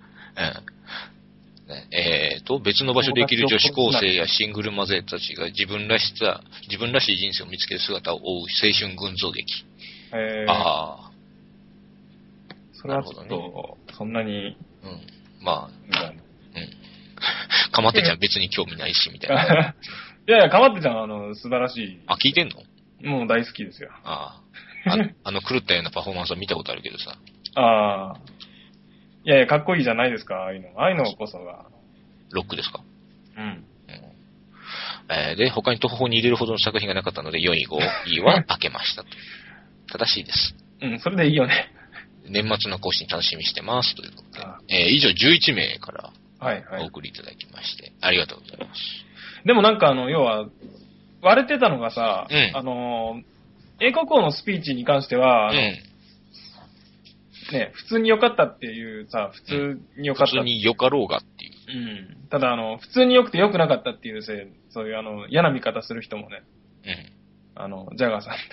うん。ね、えーと、別の場所で生きる女子高生やシングルマゼたちが自分らしさ、自分らしい人生を見つける姿を追う青春群像劇。 へー。 ああ。 それはちょっと、ね、そんなに。 うん。まあ、うん。かまってちゃん別に興味ないし、みたいな。 いやいや、かまってちゃんは、あの、素晴らしい。 あ、聞いてんの？ もう大好きですよ。 ああ。あの、あの狂ったようなパフォーマンスは見たことあるけどさ。 ああ。いやいや、かっこいいじゃないですか、ああいうの。ああいうのこそが。 ロックですか？ うん。うん、 えー、で、他に途方に入れるほどの作品がなかったので、よんい、ごいは開けましたと。正しいです。 うん、それでいいよね。 年末の更新楽しみにしてます。ということで。えー、以上じゅういちめいからお送りいただきまして、はいはい、ありがとうございます。 でもなんかあの、要は、割れてたのがさ、 うん、 あの、英国王のスピーチに関しては、あの、うん、ね、普通に良かったっていうさ、普通に良かった、 うん。普通に良かろうがっていう。 うん。ただあの、普通に良くて良くなかったっていうせい、そういうあの、嫌な見方する人もね、 うん。 あの、ジャガーさんって。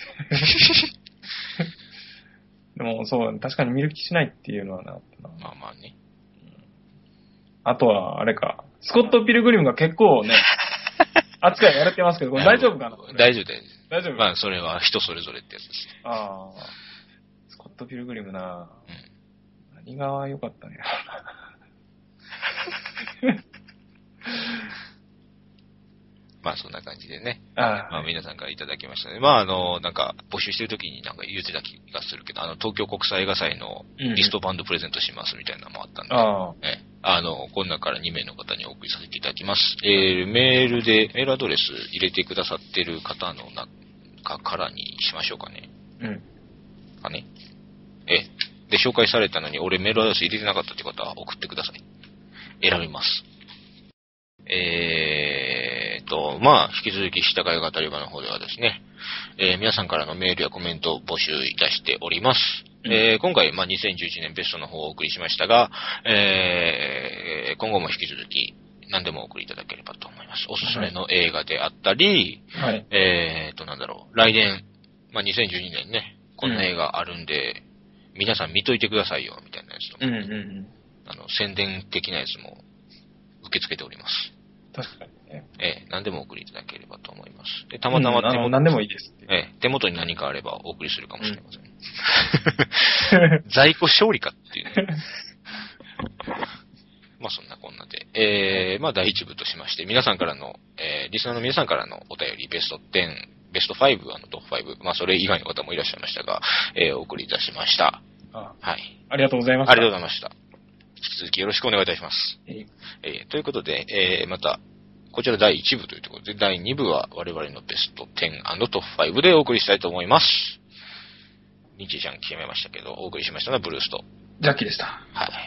でもそう、確かに見る気しないっていうのはな。 まあまあね。 うん、あとは、あれか、スコット・ピルグリムが結構ね、扱いやれてますけど、これ大丈夫かな？ 大丈夫です。 大丈夫。 まあ、それは人それぞれってやつです。 ああ。スコット・ピルグリムな、うん、何が良かったんやろまあそんな感じでね。 あまあ皆さんからいただきましたね。まああの、なんか募集してる時になんか言ってた気がするけど、あの東京国際映画祭のリストバンドプレゼントしますみたいなのもあったんで、 うんえあの、この中からに名の方にお送りさせていただきます。えー、メールで、メールアドレス入れてくださってる方の中からにしましょうかね。 うん。 かね。えで、紹介されたのに俺メールアドレス入れてなかったって方は送ってください。選びます。えーと、まあ、引き続き、下海語り場の方ではですね、えー、皆さんからのメールやコメントを募集いたしております。うん、えー、今回、まあ、にせんじゅういちねんベストの方をお送りしましたが、えー、今後も引き続き、何でもお送りいただければと思います。おすすめの映画であったり、 はい、 えーと、なんだろう、来年、まあ、にせんじゅうにねんね、こんな映画あるんで、うん、皆さん見といてくださいよ、みたいなやつとか、 うんうんうん、 あの、宣伝的なやつも受け付けております。 確かにね。 ええ、何でもお送りいただければと思います。で、たまたま手元、 うん、何でもいいです。 ええ、手元に何かあればお送りするかもしれません。うん、在庫勝利かっていうね。まあそんなこんなで、えー、まあ第一部としまして、皆さんからの、えー、リスナーの皆さんからのお便り、ベストじゅう、ベストご、あのトップご、まあそれ以外の方もいらっしゃいましたが、えー、お送りいたしました。 あはい。 ありがとうございました。 ありがとうございました。引き続きよろしくお願いいたします。えーえー、ということで、えー、また、こちらだいいち部というところで、だいに部は我々のベストじゅうトップごでお送りしたいと思います。ミッチーちゃん決めましたけど、お送りしましたのはブルースと。 ジャッキーでした。 はい。